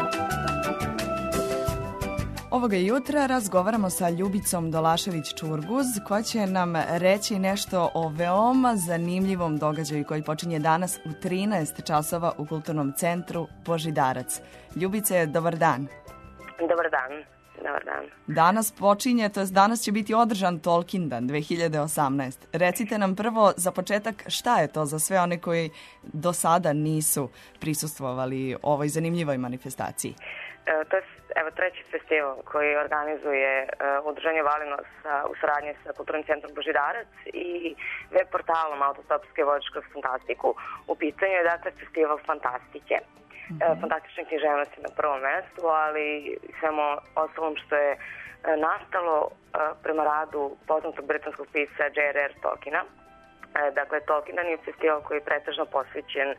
Speaker 4: Ovoga jutra razgovaramo sa Ljubicom Dolašević-Čurguz koja će nam reći nešto o veoma zanimljivom događaju koji počinje danas u 13 časova u Kulturnom centru Božidarac. Ljubice, dobar dan.
Speaker 16: Dobar dan. Dobar dan.
Speaker 4: Danas počinje, to jest danas će biti održan Tolkiendan 2018. Recite nam prvo za početak šta je to za sve one koji do sada nisu prisustvovali ovoj zanimljivoj manifestaciji.
Speaker 16: To je evo treći festival koji organizuje Udruženje Valinos u saradnji sa Kulturnim centrom Božidarac i web portalom Autostopske vozač kroz fantastiku. U pitanju je dakle festival fantastike. Fantastične književnosti na prvom mestu, ali svemu ostalom što je nastalo prema radu poznatog britanskog pisca J.R.R. Tolkiena. Dakle, Tolkien je festival koji je pretežno posvećen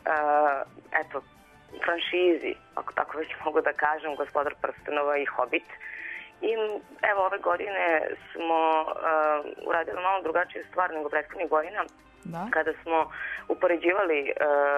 Speaker 16: franšizi, ako tako već mogu da kažem, Gospodar prstenova i Hobbit. I evo ove godine smo uradili malo drugačiju stvar nego prethodnih godina, kada smo upoređivali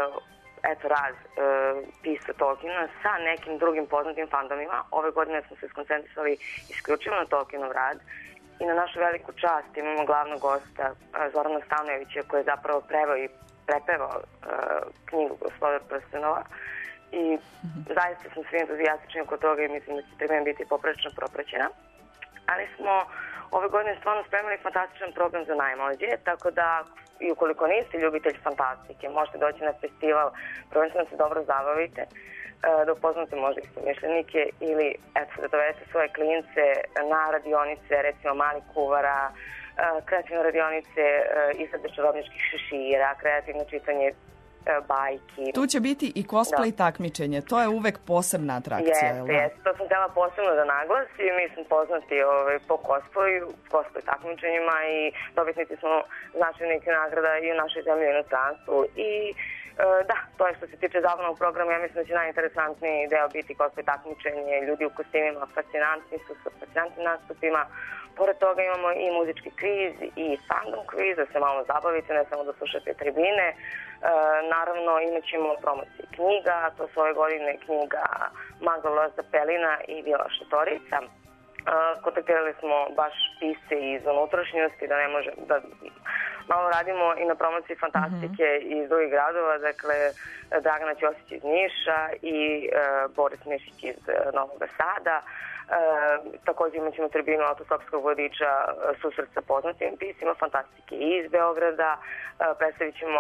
Speaker 16: rad pisa Tolkiena sa nekim drugim poznatim fandomima. Ove godine smo se skoncentrisali isključivo na Tolkienov rad i na našu veliku čast imamo glavnog gosta Zorana Stanojevića koji je zapravo preveo i prepevao knjigu Gospodar prstenova i zaista smo svi entuzijastični oko toga i mislim da će termin biti poprilično propraćena. Ali smo ove godine stvarno spremili fantastičan program za najmlađe, tako da i ukoliko niste ljubitelj fantastike, možete doći na festival, prvenstveno se dobro zabavite, da upoznate možda istomišljenike ili da dovedete svoje klince na radionice, recimo Mali kuvara, kreativne radionice, izrade čarobničkih šešira, kreativno čitanje bajki.
Speaker 4: Tu će biti i cosplay takmičenje, to je uvek posebna atrakcija.
Speaker 16: Jeste, to sam htjela posebno da naglasim, mi smo poznati po cosplay takmičenjima i dobitnici smo značajnih nagrada i u našoj zemlji i u inostranstvu i da, to je što se tiče zabavnog programa, ja mislim da će najinteresantniji deo biti cosplay takmičenje, ljudi u kostimima, fascinantni su sa fascinantnim nastupima. Pored toga imamo i muzički kviz i fandom kviz, da se malo zabavite, ne samo da slušate tribine. Naravno, imat ćemo promocije knjiga, to su ove godine knjiga Magla Lozda Pelina i Vila Šatorica. Kontaktirali smo baš pisce iz unutrašnjosti, da ne može da malo radimo i na promociji fantastike iz drugih gradova, dakle Dragana Ćosić iz Niša i Boris Mišić iz Novog Sada. Također imat ćemo tribinu autostopskog vodiča susret sa poznatim piscima fantastike iz Beograda. Predstavit ćemo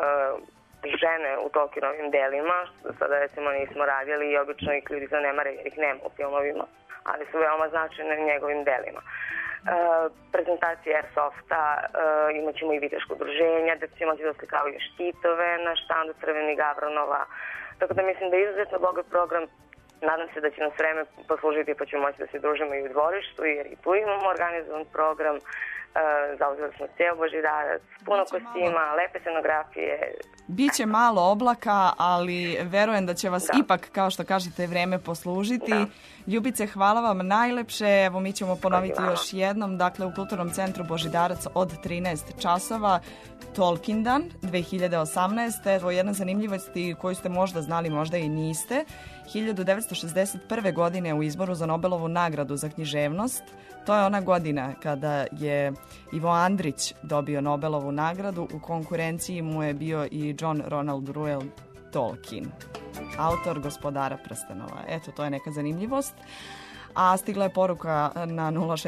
Speaker 16: žene u Tolkienovim delima, što do sada recimo nismo radili i obično ih ljudi zanemare jer ih nema u filmovima, ali su veoma značajne u njegovim delima. Prezentacije Airsofta, imat ćemo i viteško udruženja, da će moći da oslikavaju štitove na štandu Crvenih Gavronova. Tako da mislim da je izuzetno bogat program. Nadam se da će nas vreme poslužiti pa ćemo moći da se družimo i u dvorištu, jer i tu imamo organizovan program. Zauzeli smo cijel Božidarac, puno kostima, lepe scenografije.
Speaker 4: Biće malo oblaka, ali verujem da će vas ipak, kao što kažete, vreme poslužiti. Ljubice, hvala vam najlepše. Evo, mi ćemo ponoviti još jednom. Dakle, u Kulturnom centru Božidarac od 13 časova. Tolkien dan 2018. Evo jedna zanimljivost koju ste možda znali, možda i niste. 1961. godine u izboru za Nobelovu nagradu za književnost. To je ona godina kada je Ivo Andrić dobio Nobelovu nagradu. U konkurenciji mu je bio i John Ronald Reuel Tolkien, autor Gospodara prstenova. Eto, to je neka zanimljivost. A stigla je poruka na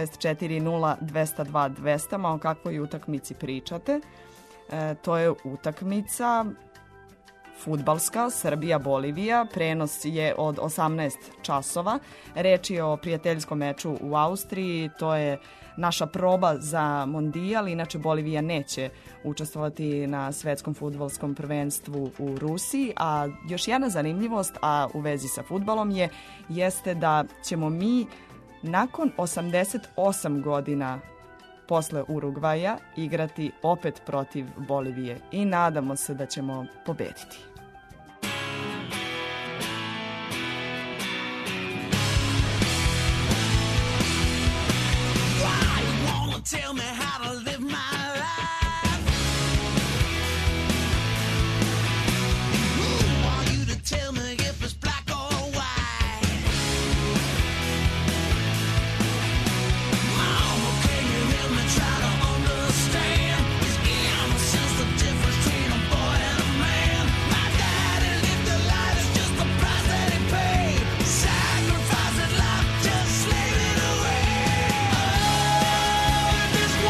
Speaker 4: 064020202, ma o kakvoj utakmici pričate. To je utakmica fudbalska, Srbija-Bolivija. Prenos je od 18 časova. Reč je o prijateljskom meču u Austriji. To je naša proba za mondijal. Inače, Bolivija neće učestvovati na svetskom fudbalskom prvenstvu u Rusiji. A još jedna zanimljivost, a u vezi sa fudbalom jeste da ćemo mi nakon 88 godina posle Urugvaja igrati opet protiv Bolivije i nadamo se da ćemo pobediti.
Speaker 14: This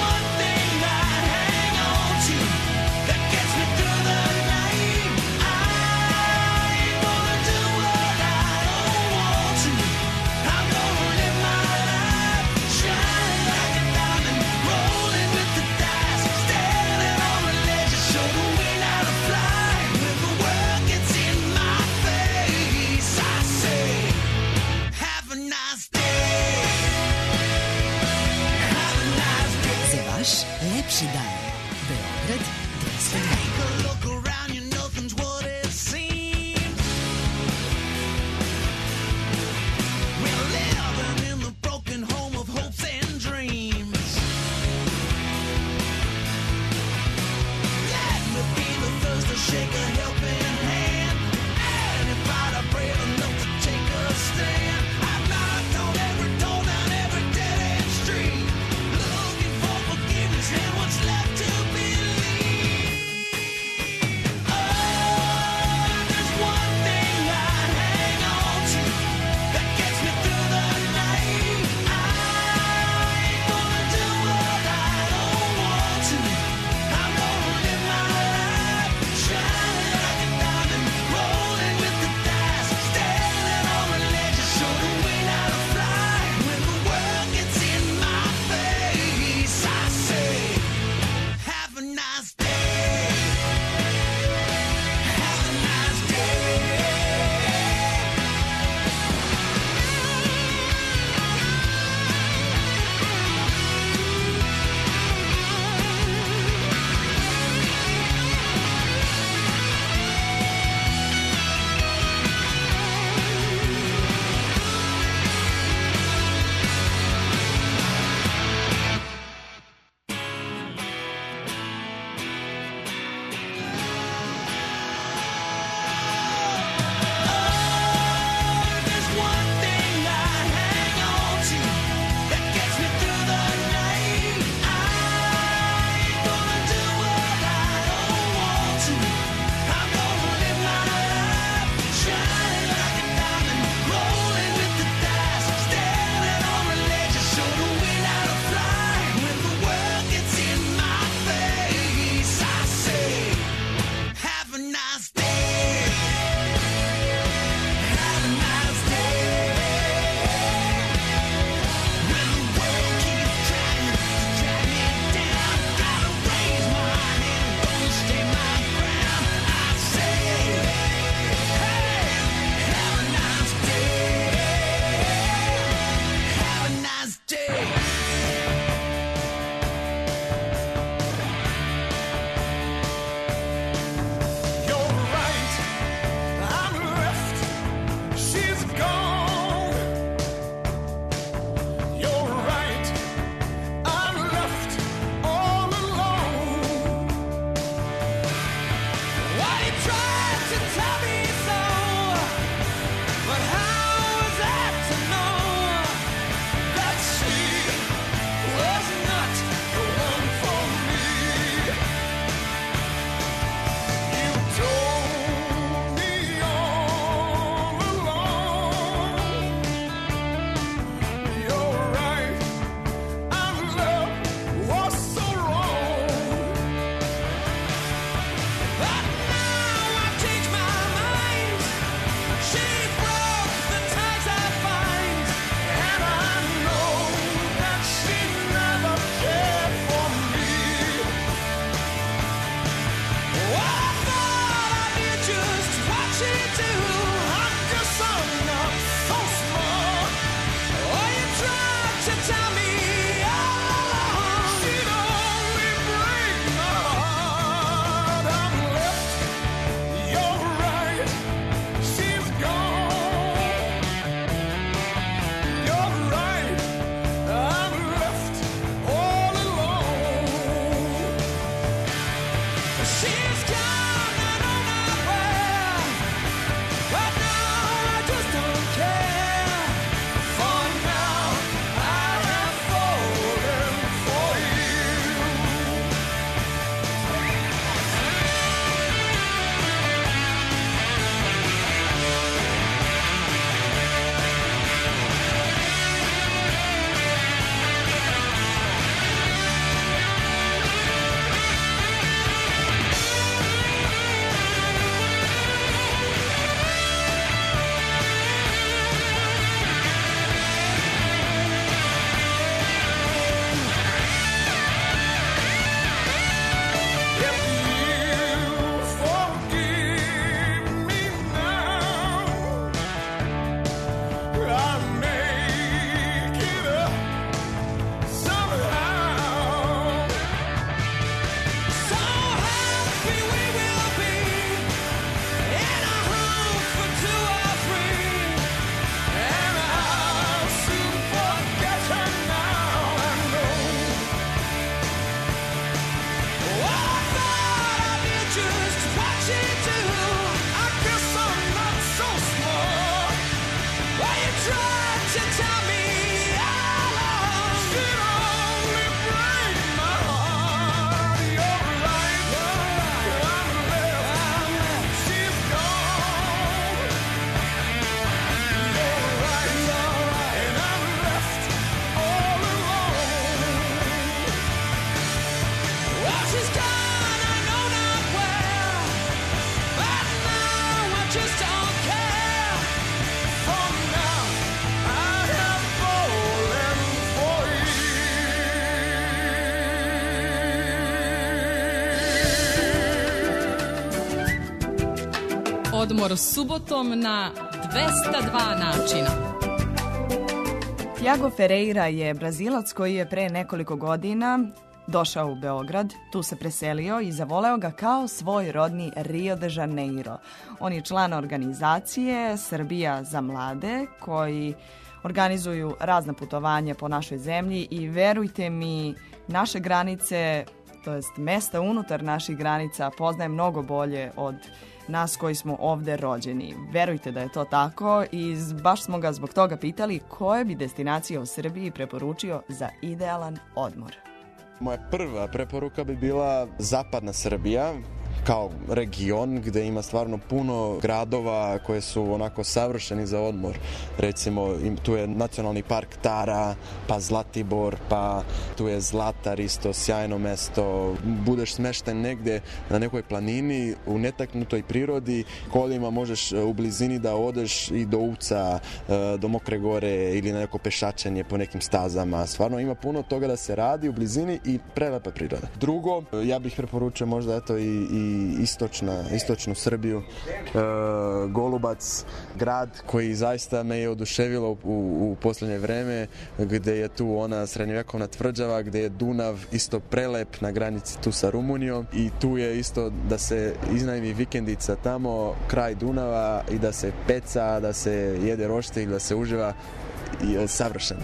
Speaker 2: odmor subotom na 202 načina.
Speaker 4: Thiago Ferreira je Brazilac koji je pre nekoliko godina došao u Beograd, tu se preselio i zavoleo ga kao svoj rodni Rio de Janeiro. On je član organizacije Srbija za mlade koji organizuju razna putovanja po našoj zemlji i verujte mi, naše granice, to jest mesta unutar naših granica, poznaje mnogo bolje od nas koji smo ovde rođeni. Verujte da je to tako i baš smo ga zbog toga pitali koje bi destinacije u Srbiji preporučio za idealan odmor.
Speaker 17: Moja prva preporuka bi bila zapadna Srbija, kao region gde ima stvarno puno gradova koje su onako savršeni za odmor. Recimo, tu je nacionalni park Tara, pa Zlatibor, pa tu je Zlatar isto, sjajno mesto. Budeš smešten negde na nekoj planini, u netaknutoj prirodi, kolima možeš u blizini da odeš i do Uvca, do Mokre gore ili na neko pešačenje po nekim stazama. Stvarno ima puno toga da se radi u blizini i prelepa priroda. Drugo, ja bih preporučio možda eto i istočnu Srbiju, Golubac, grad koji zaista me je oduševilo u poslednje vreme, gde je tu ona srednjovekovna tvrđava, gde je Dunav isto prelep na granici tu sa Rumunijom i tu je isto da se iznajmi vikendica tamo kraj Dunava i da se peca, da se jede roštilj, da se uživa i savršeno.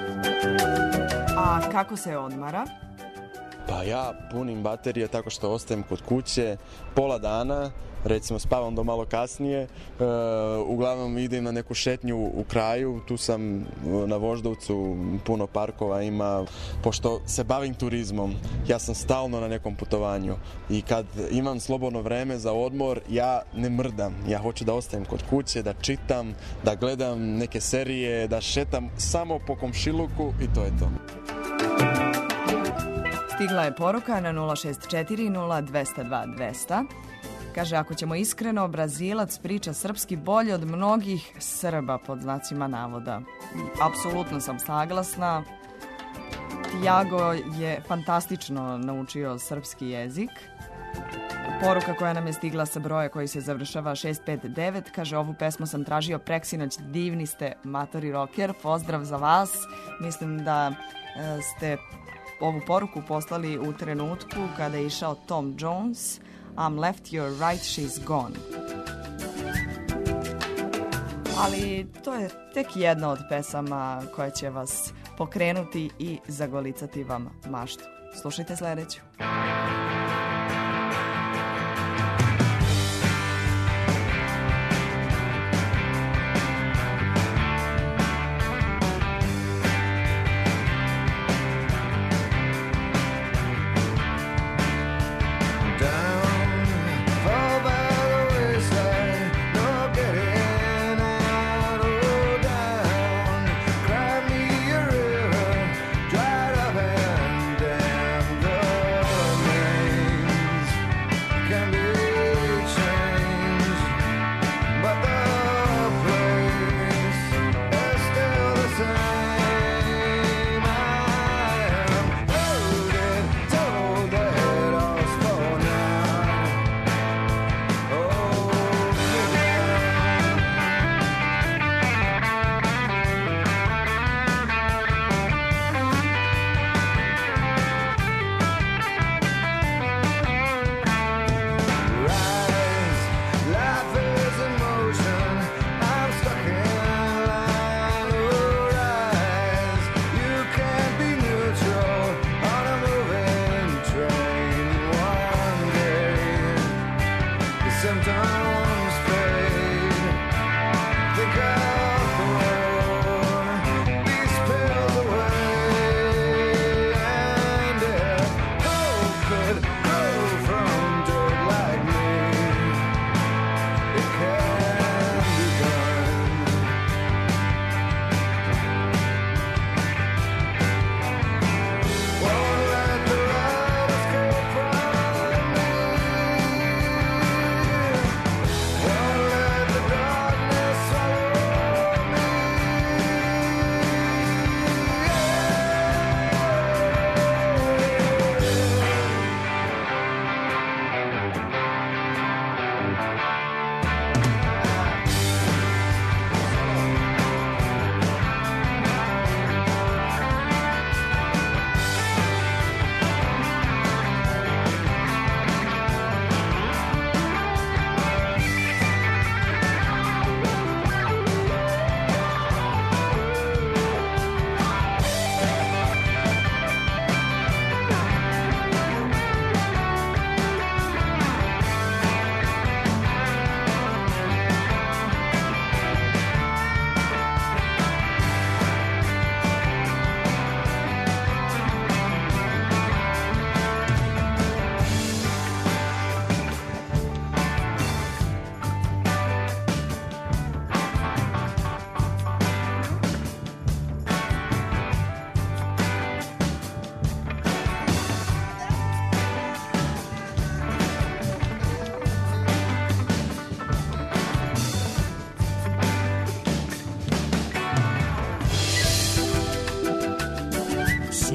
Speaker 4: A kako se odmara?
Speaker 17: Pa ja punim baterije tako što ostajem kod kuće pola dana, recimo spavam do malo kasnije, uglavnom idem na neku šetnju u kraju, tu sam na Voždovcu, puno parkova ima, pošto se bavim turizmom, ja sam stalno na nekom putovanju i kad imam slobodno vreme za odmor, ja ne mrdam, ja hoću da ostajem kod kuće, da čitam, da gledam neke serije, da šetam samo po komšiluku i to je to.
Speaker 4: Stigla je poruka na 064-0202-200. Kaže, ako ćemo iskreno, Brazilac priča srpski bolje od mnogih Srba, pod znacima navoda. Apsolutno sam saglasna. Thiago je fantastično naučio srpski jezik. Poruka koja nam je stigla sa broja koji se završava 659, kaže, ovu pesmu sam tražio preksinoć, divni ste, matori rocker, pozdrav za vas. Mislim da ste ovu poruku poslali u trenutku kada je išao Tom Jones, I'm left, you're right, she's gone. Ali to je tek jedna od pesama koja će vas pokrenuti i zagolicati vam maštu. Slušajte sledeću.
Speaker 13: Man.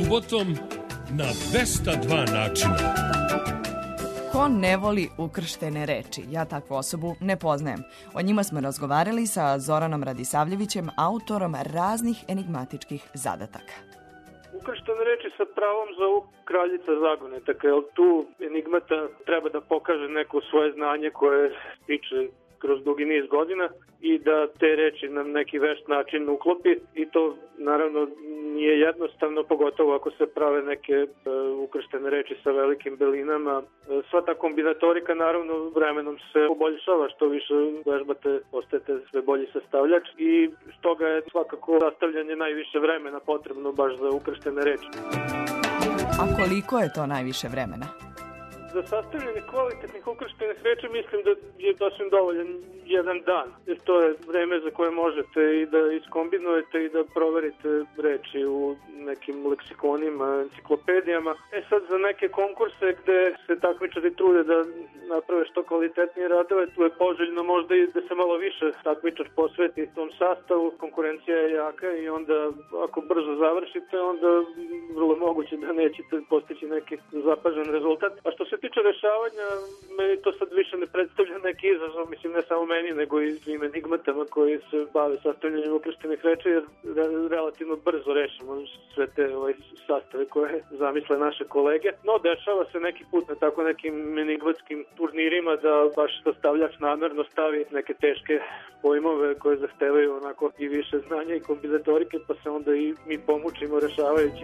Speaker 3: subotom na 202 načina.
Speaker 4: Ko ne voli ukrštene reči? Ja takvu osobu ne poznajem. O njima smo razgovarali sa Zoranom Radisavljevićem, autorom raznih enigmatičkih zadataka.
Speaker 18: Ukrštene reči sa pravom zovu kraljica zagonetaka, jer tu enigmata treba da pokaže neko svoje znanje koje stiče kroz dugi niz godina i da te reči na neki vešt način uklopi i to naravno nije jednostavno, pogotovo ako se prave neke ukrštene reči sa velikim belinama. Sva ta kombinatorika naravno vremenom se poboljšava, što više vežbate, postajete sve bolji sastavljač i stoga je svakako sastavljanje najviše vremena potrebno baš za ukrštene reči.
Speaker 4: A koliko je to najviše vremena?
Speaker 18: Za sastavljanje kvalitetnih ukrštenih reči mislim da je sasvim dovoljan jedan dan. Jer to je vreme za koje možete i da iskombinujete i da proverite reči u nekim leksikonima, enciklopedijama. Sad za neke konkurse gde se takmičari trude da naprave što kvalitetnije radove, tu je poželjno možda i da se malo više takmičar posveti tom sastavu. Konkurencija je jaka i onda ako brzo završite, onda vrlo moguće da nećete postići neki zapažen rezultat. A što se tiče rešavanja, meni to sad više ne predstavlja neki izazov, mislim ne samo meni, nego i svim enigmatama koji se bave sastavljanjem ukrštenih reči, jer relativno brzo rešimo sve te sastave koje zamisle naše kolege. No, dešava se neki put na tako nekim enigmatskim turnirima da baš sastavljač namerno stavi neke teške pojmove koje zahtevaju onako i više znanja i kombinatorike, pa se onda i mi pomučimo rešavajući.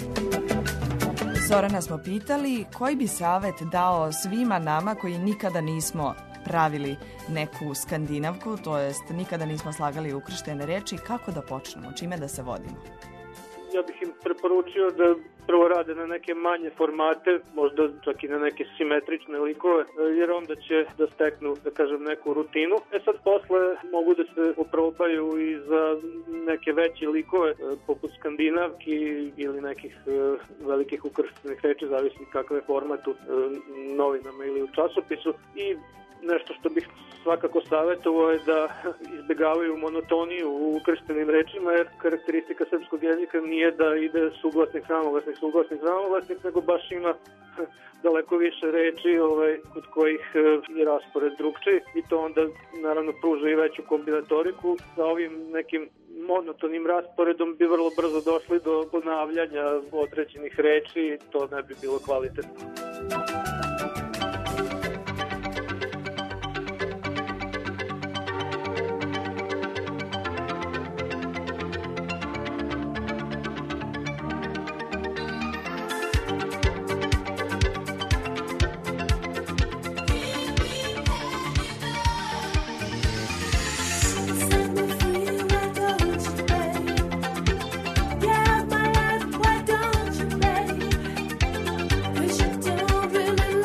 Speaker 4: Zorana smo pitali koji bi savet dao svima nama koji nikada nismo pravili neku skandinavku, to jest nikada nismo slagali ukrštene reči, kako da počnemo, čime da se vodimo?
Speaker 18: Ja bih im preporučio da prvo rade na neke manje formate, možda čak i na neke simetrične likove, jer onda će da steknu, da kažem, neku rutinu. Sad posle mogu da se oprobaju i za neke veće likove, poput skandinavki ili nekih velikih ukrštenih reči, zavisno kakav je format u novinama ili u časopisu. I nešto što bih svakako savjetovao je da izbjegavaju monotoniju u ukrštenim rečima, jer karakteristika srpskog jezika nije da ide suglasnik, samoglasnik, nego baš ima daleko više reči kod kojih je raspored drugčiji i to onda naravno pruža i veću kombinatoriku. Sa ovim nekim monotonim rasporedom bi vrlo brzo došli do ponavljanja određenih reči i to ne bi bilo kvalitetno.
Speaker 14: Really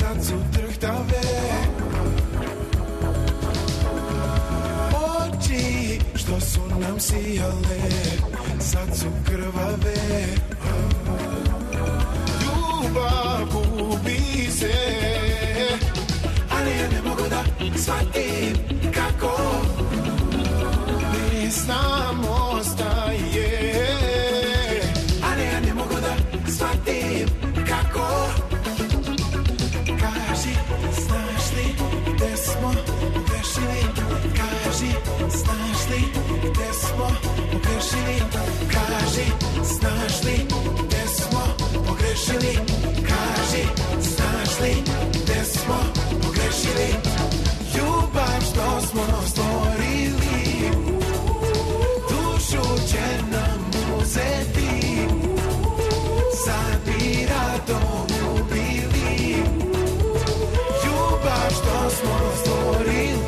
Speaker 7: sad su drhtave. Oči što su nam sijale, sad su krvave. Ljubav gubi se, ali ja ne mogu da shvatim kako bez nam ostaje. Ali ja ne mogu da shvatim kako. Kaži, znaš li gde smo pogrešili? Kaži, znaš li gde smo pogrešili? Kaži, znaš li gde smo pogrešili? Kaži, znaš li gde smo pogrešili? Ljubav što smo stvorili, dušu će nam uzeti, sad bi rado ubili. Ljubav što smo stvorili.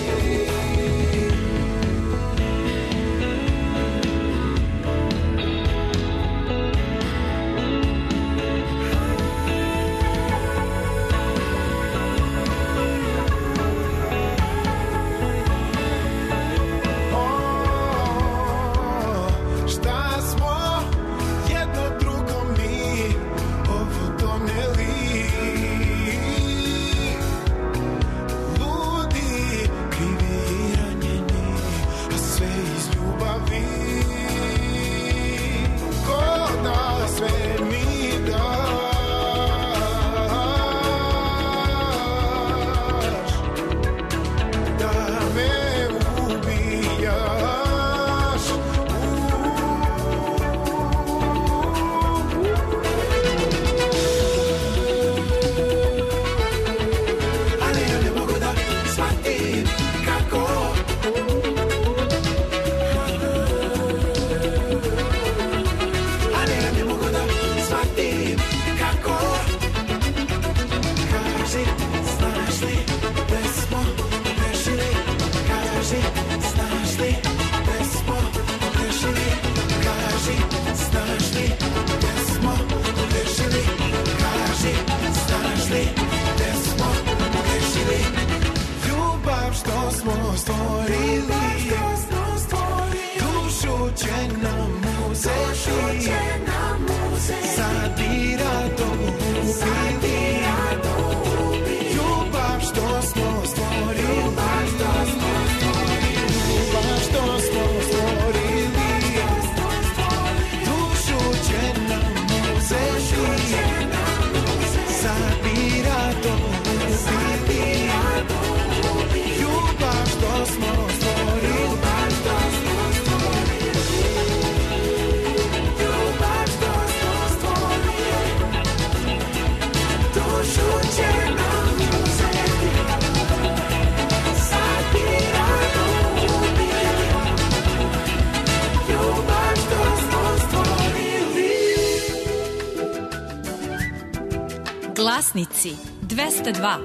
Speaker 2: Glasnici 202.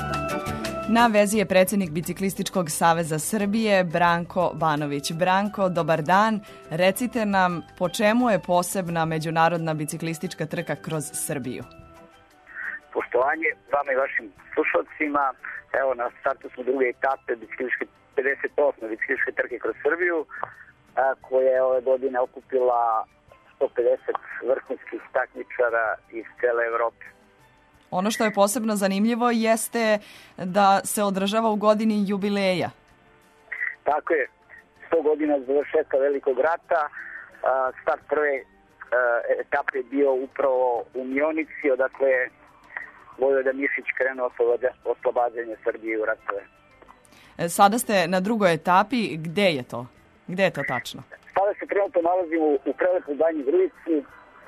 Speaker 4: Na vezi je predsjednik Biciklističkog saveza Srbije Branko Banović. Branko, dobar dan. Recite nam po čemu je posebna međunarodna biciklistička trka kroz Srbiju?
Speaker 19: Poštovanje vama i vašim slušalcima. Evo, na startu smo druge etape 58. biciklističke trke kroz Srbiju, koja je ove godine okupila 150 vrhunskih takmičara iz cele Evrope.
Speaker 4: Ono što je posebno zanimljivo jeste da se održava u godini jubileja.
Speaker 19: Tako je, 100 godina završetka Velikog rata. Start prve etape je bio upravo u Mionici, odakle je Vojvoda Mišić krenuo oslobađanje Srbije u ratove.
Speaker 4: Sada ste na drugoj etapi. Gde je to? Gde je to tačno?
Speaker 19: Sada se trenutno nalazimo u prelepoj Banji Vrlici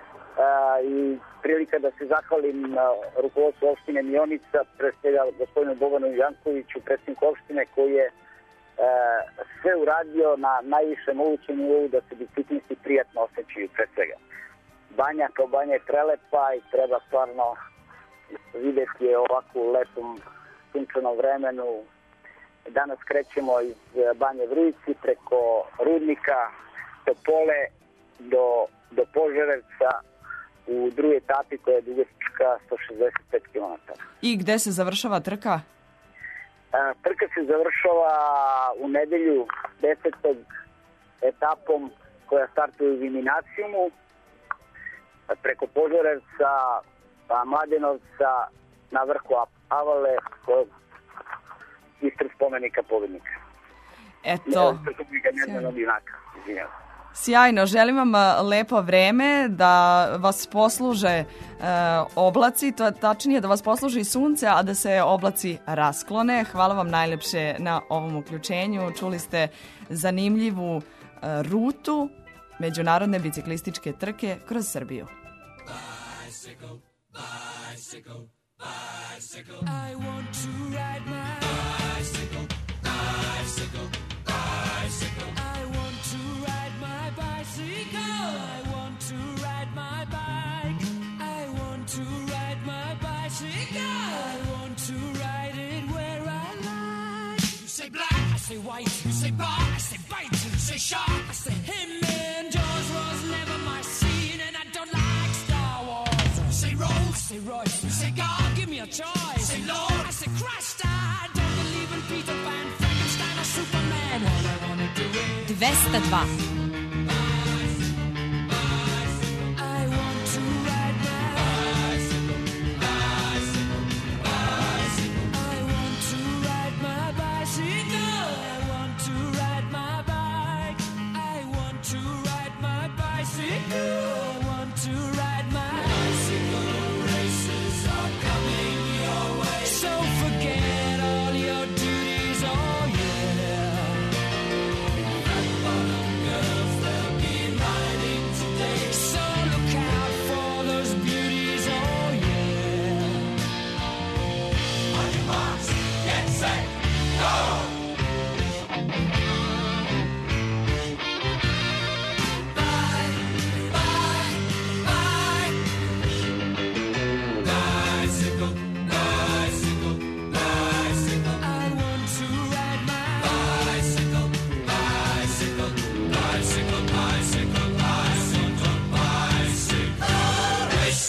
Speaker 19: i prilika da se zahvalim rukovodstvu opštine Mionica, pre svega gospodinu Boganu Jankoviću, predsjedniku opštine, koji je sve uradio na najvišem mogućem nivou da se biciklisti prijatno osjećaju pre svega. Banja kao banja je prelepa i treba stvarno vidjeti je ovako u lepom sunčanom vremenu. Danas krećemo iz Banje Vrlici preko Rudnika, Topole do Požarevca u drugoj etapi koja je dugačka trka 165 km.
Speaker 4: I gde se završava trka?
Speaker 19: Trka se završava u nedelju 10. etapom koja startuje u Viminacijumu preko Požarevca, Mladenovca na vrhu Avale ispred spomenika pobednika.
Speaker 4: Eto.
Speaker 19: Nezanog junaka, izvinjavam.
Speaker 4: Sjajno, želim vam lepo vreme, da vas posluže oblaci, tačnije da vas posluži sunce, a da se oblaci rasklone. Hvala vam najlepše na ovom uključenju. Čuli ste zanimljivu rutu međunarodne biciklističke trke kroz Srbiju.
Speaker 14: Bicycle, bicycle, bicycle. I want to ride my bicycle, bicycle, bicycle. I want to ride my bicycle. I want to ride my bike. I want to ride my bicycle. I want to ride it where I like. You say black, I say white. You say bar, I say bite. You say shark, I say him. And Jaws was never my scene, and I don't like Star Wars. You say Rose, I say Royce. You say God, give me a choice. You say Lord, I say Christ. I don't believe in Peter Pan, Frankenstein, or Superman. All I wanna do is
Speaker 2: 202.
Speaker 14: I want to ride my bicycle, bicycle, bicycle. I want to ride my bicycle. I want to ride my bike. I want to ride my bicycle. I want to ride my bicycle. Races are coming your way. So forget all your duties, oh yeah. Fat bottom girls, they'll be riding today. So look out for those beauties, oh yeah. On your marks, get set, go! Bicycle, bicycle, bicycle. I want to ride my bicycle, bicycle, bicycle, bicycle, bicycle, bicycle race.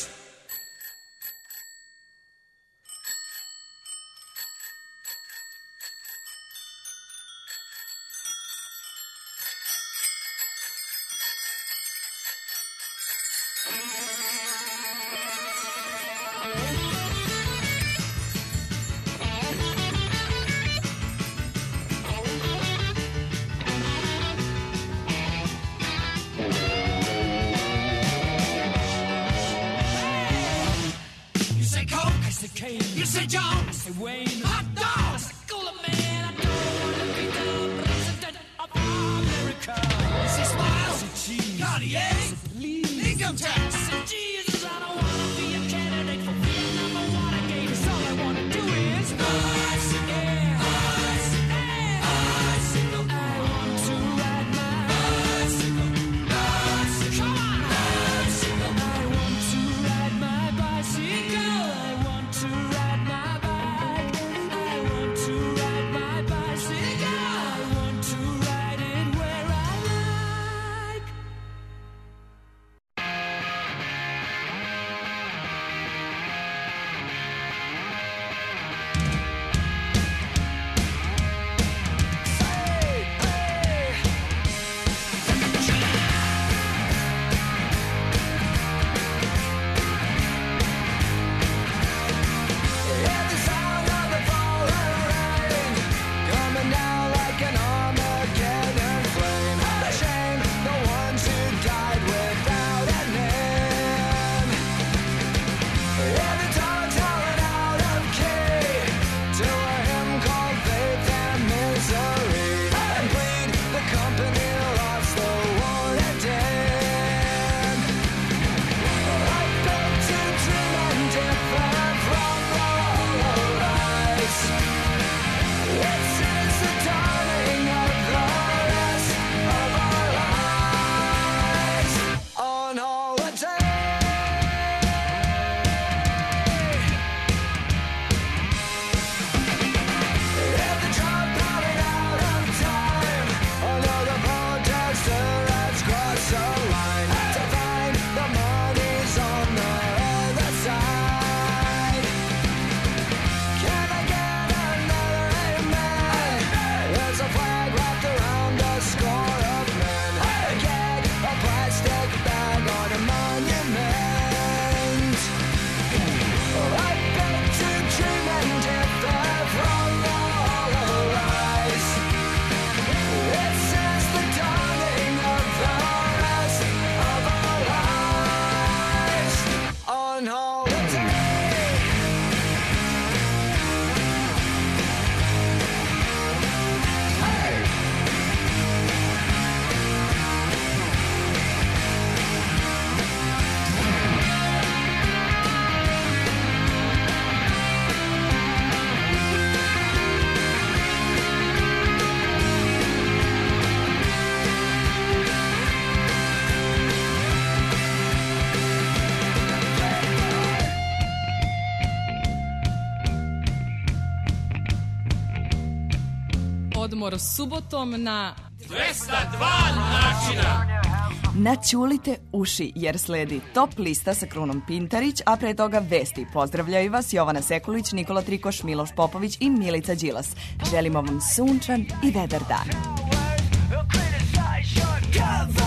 Speaker 14: You say Coke, I say Kane. You say John, I say Wayne. Hot dog, I say Cooler Man. I don't want to be the president of America. You say Smile, I say Cheese. Cartier, I say Please. Income tax, I say Jesus. I don't want to be a candidate for Vietnam or Watergate. 'Cause all I want to do is bicycle, bicycle, bicycle. I want to ride my bicycle, bicycle. Come on, bicycle. I want to ride my bicycle. I want to ride my bike. I want to ride my bicycle. I want to ride it where I like.
Speaker 2: odmor subotom na
Speaker 3: 202 načina.
Speaker 4: Naćulite uši jer sledi top lista sa Krunom Pintarić, a pre toga vesti. Pozdravljaju vas Jovana Sekulić, Nikola Trikoš, Miloš Popović i Milica Đilas. Želimo vam sunčan i vedar dan.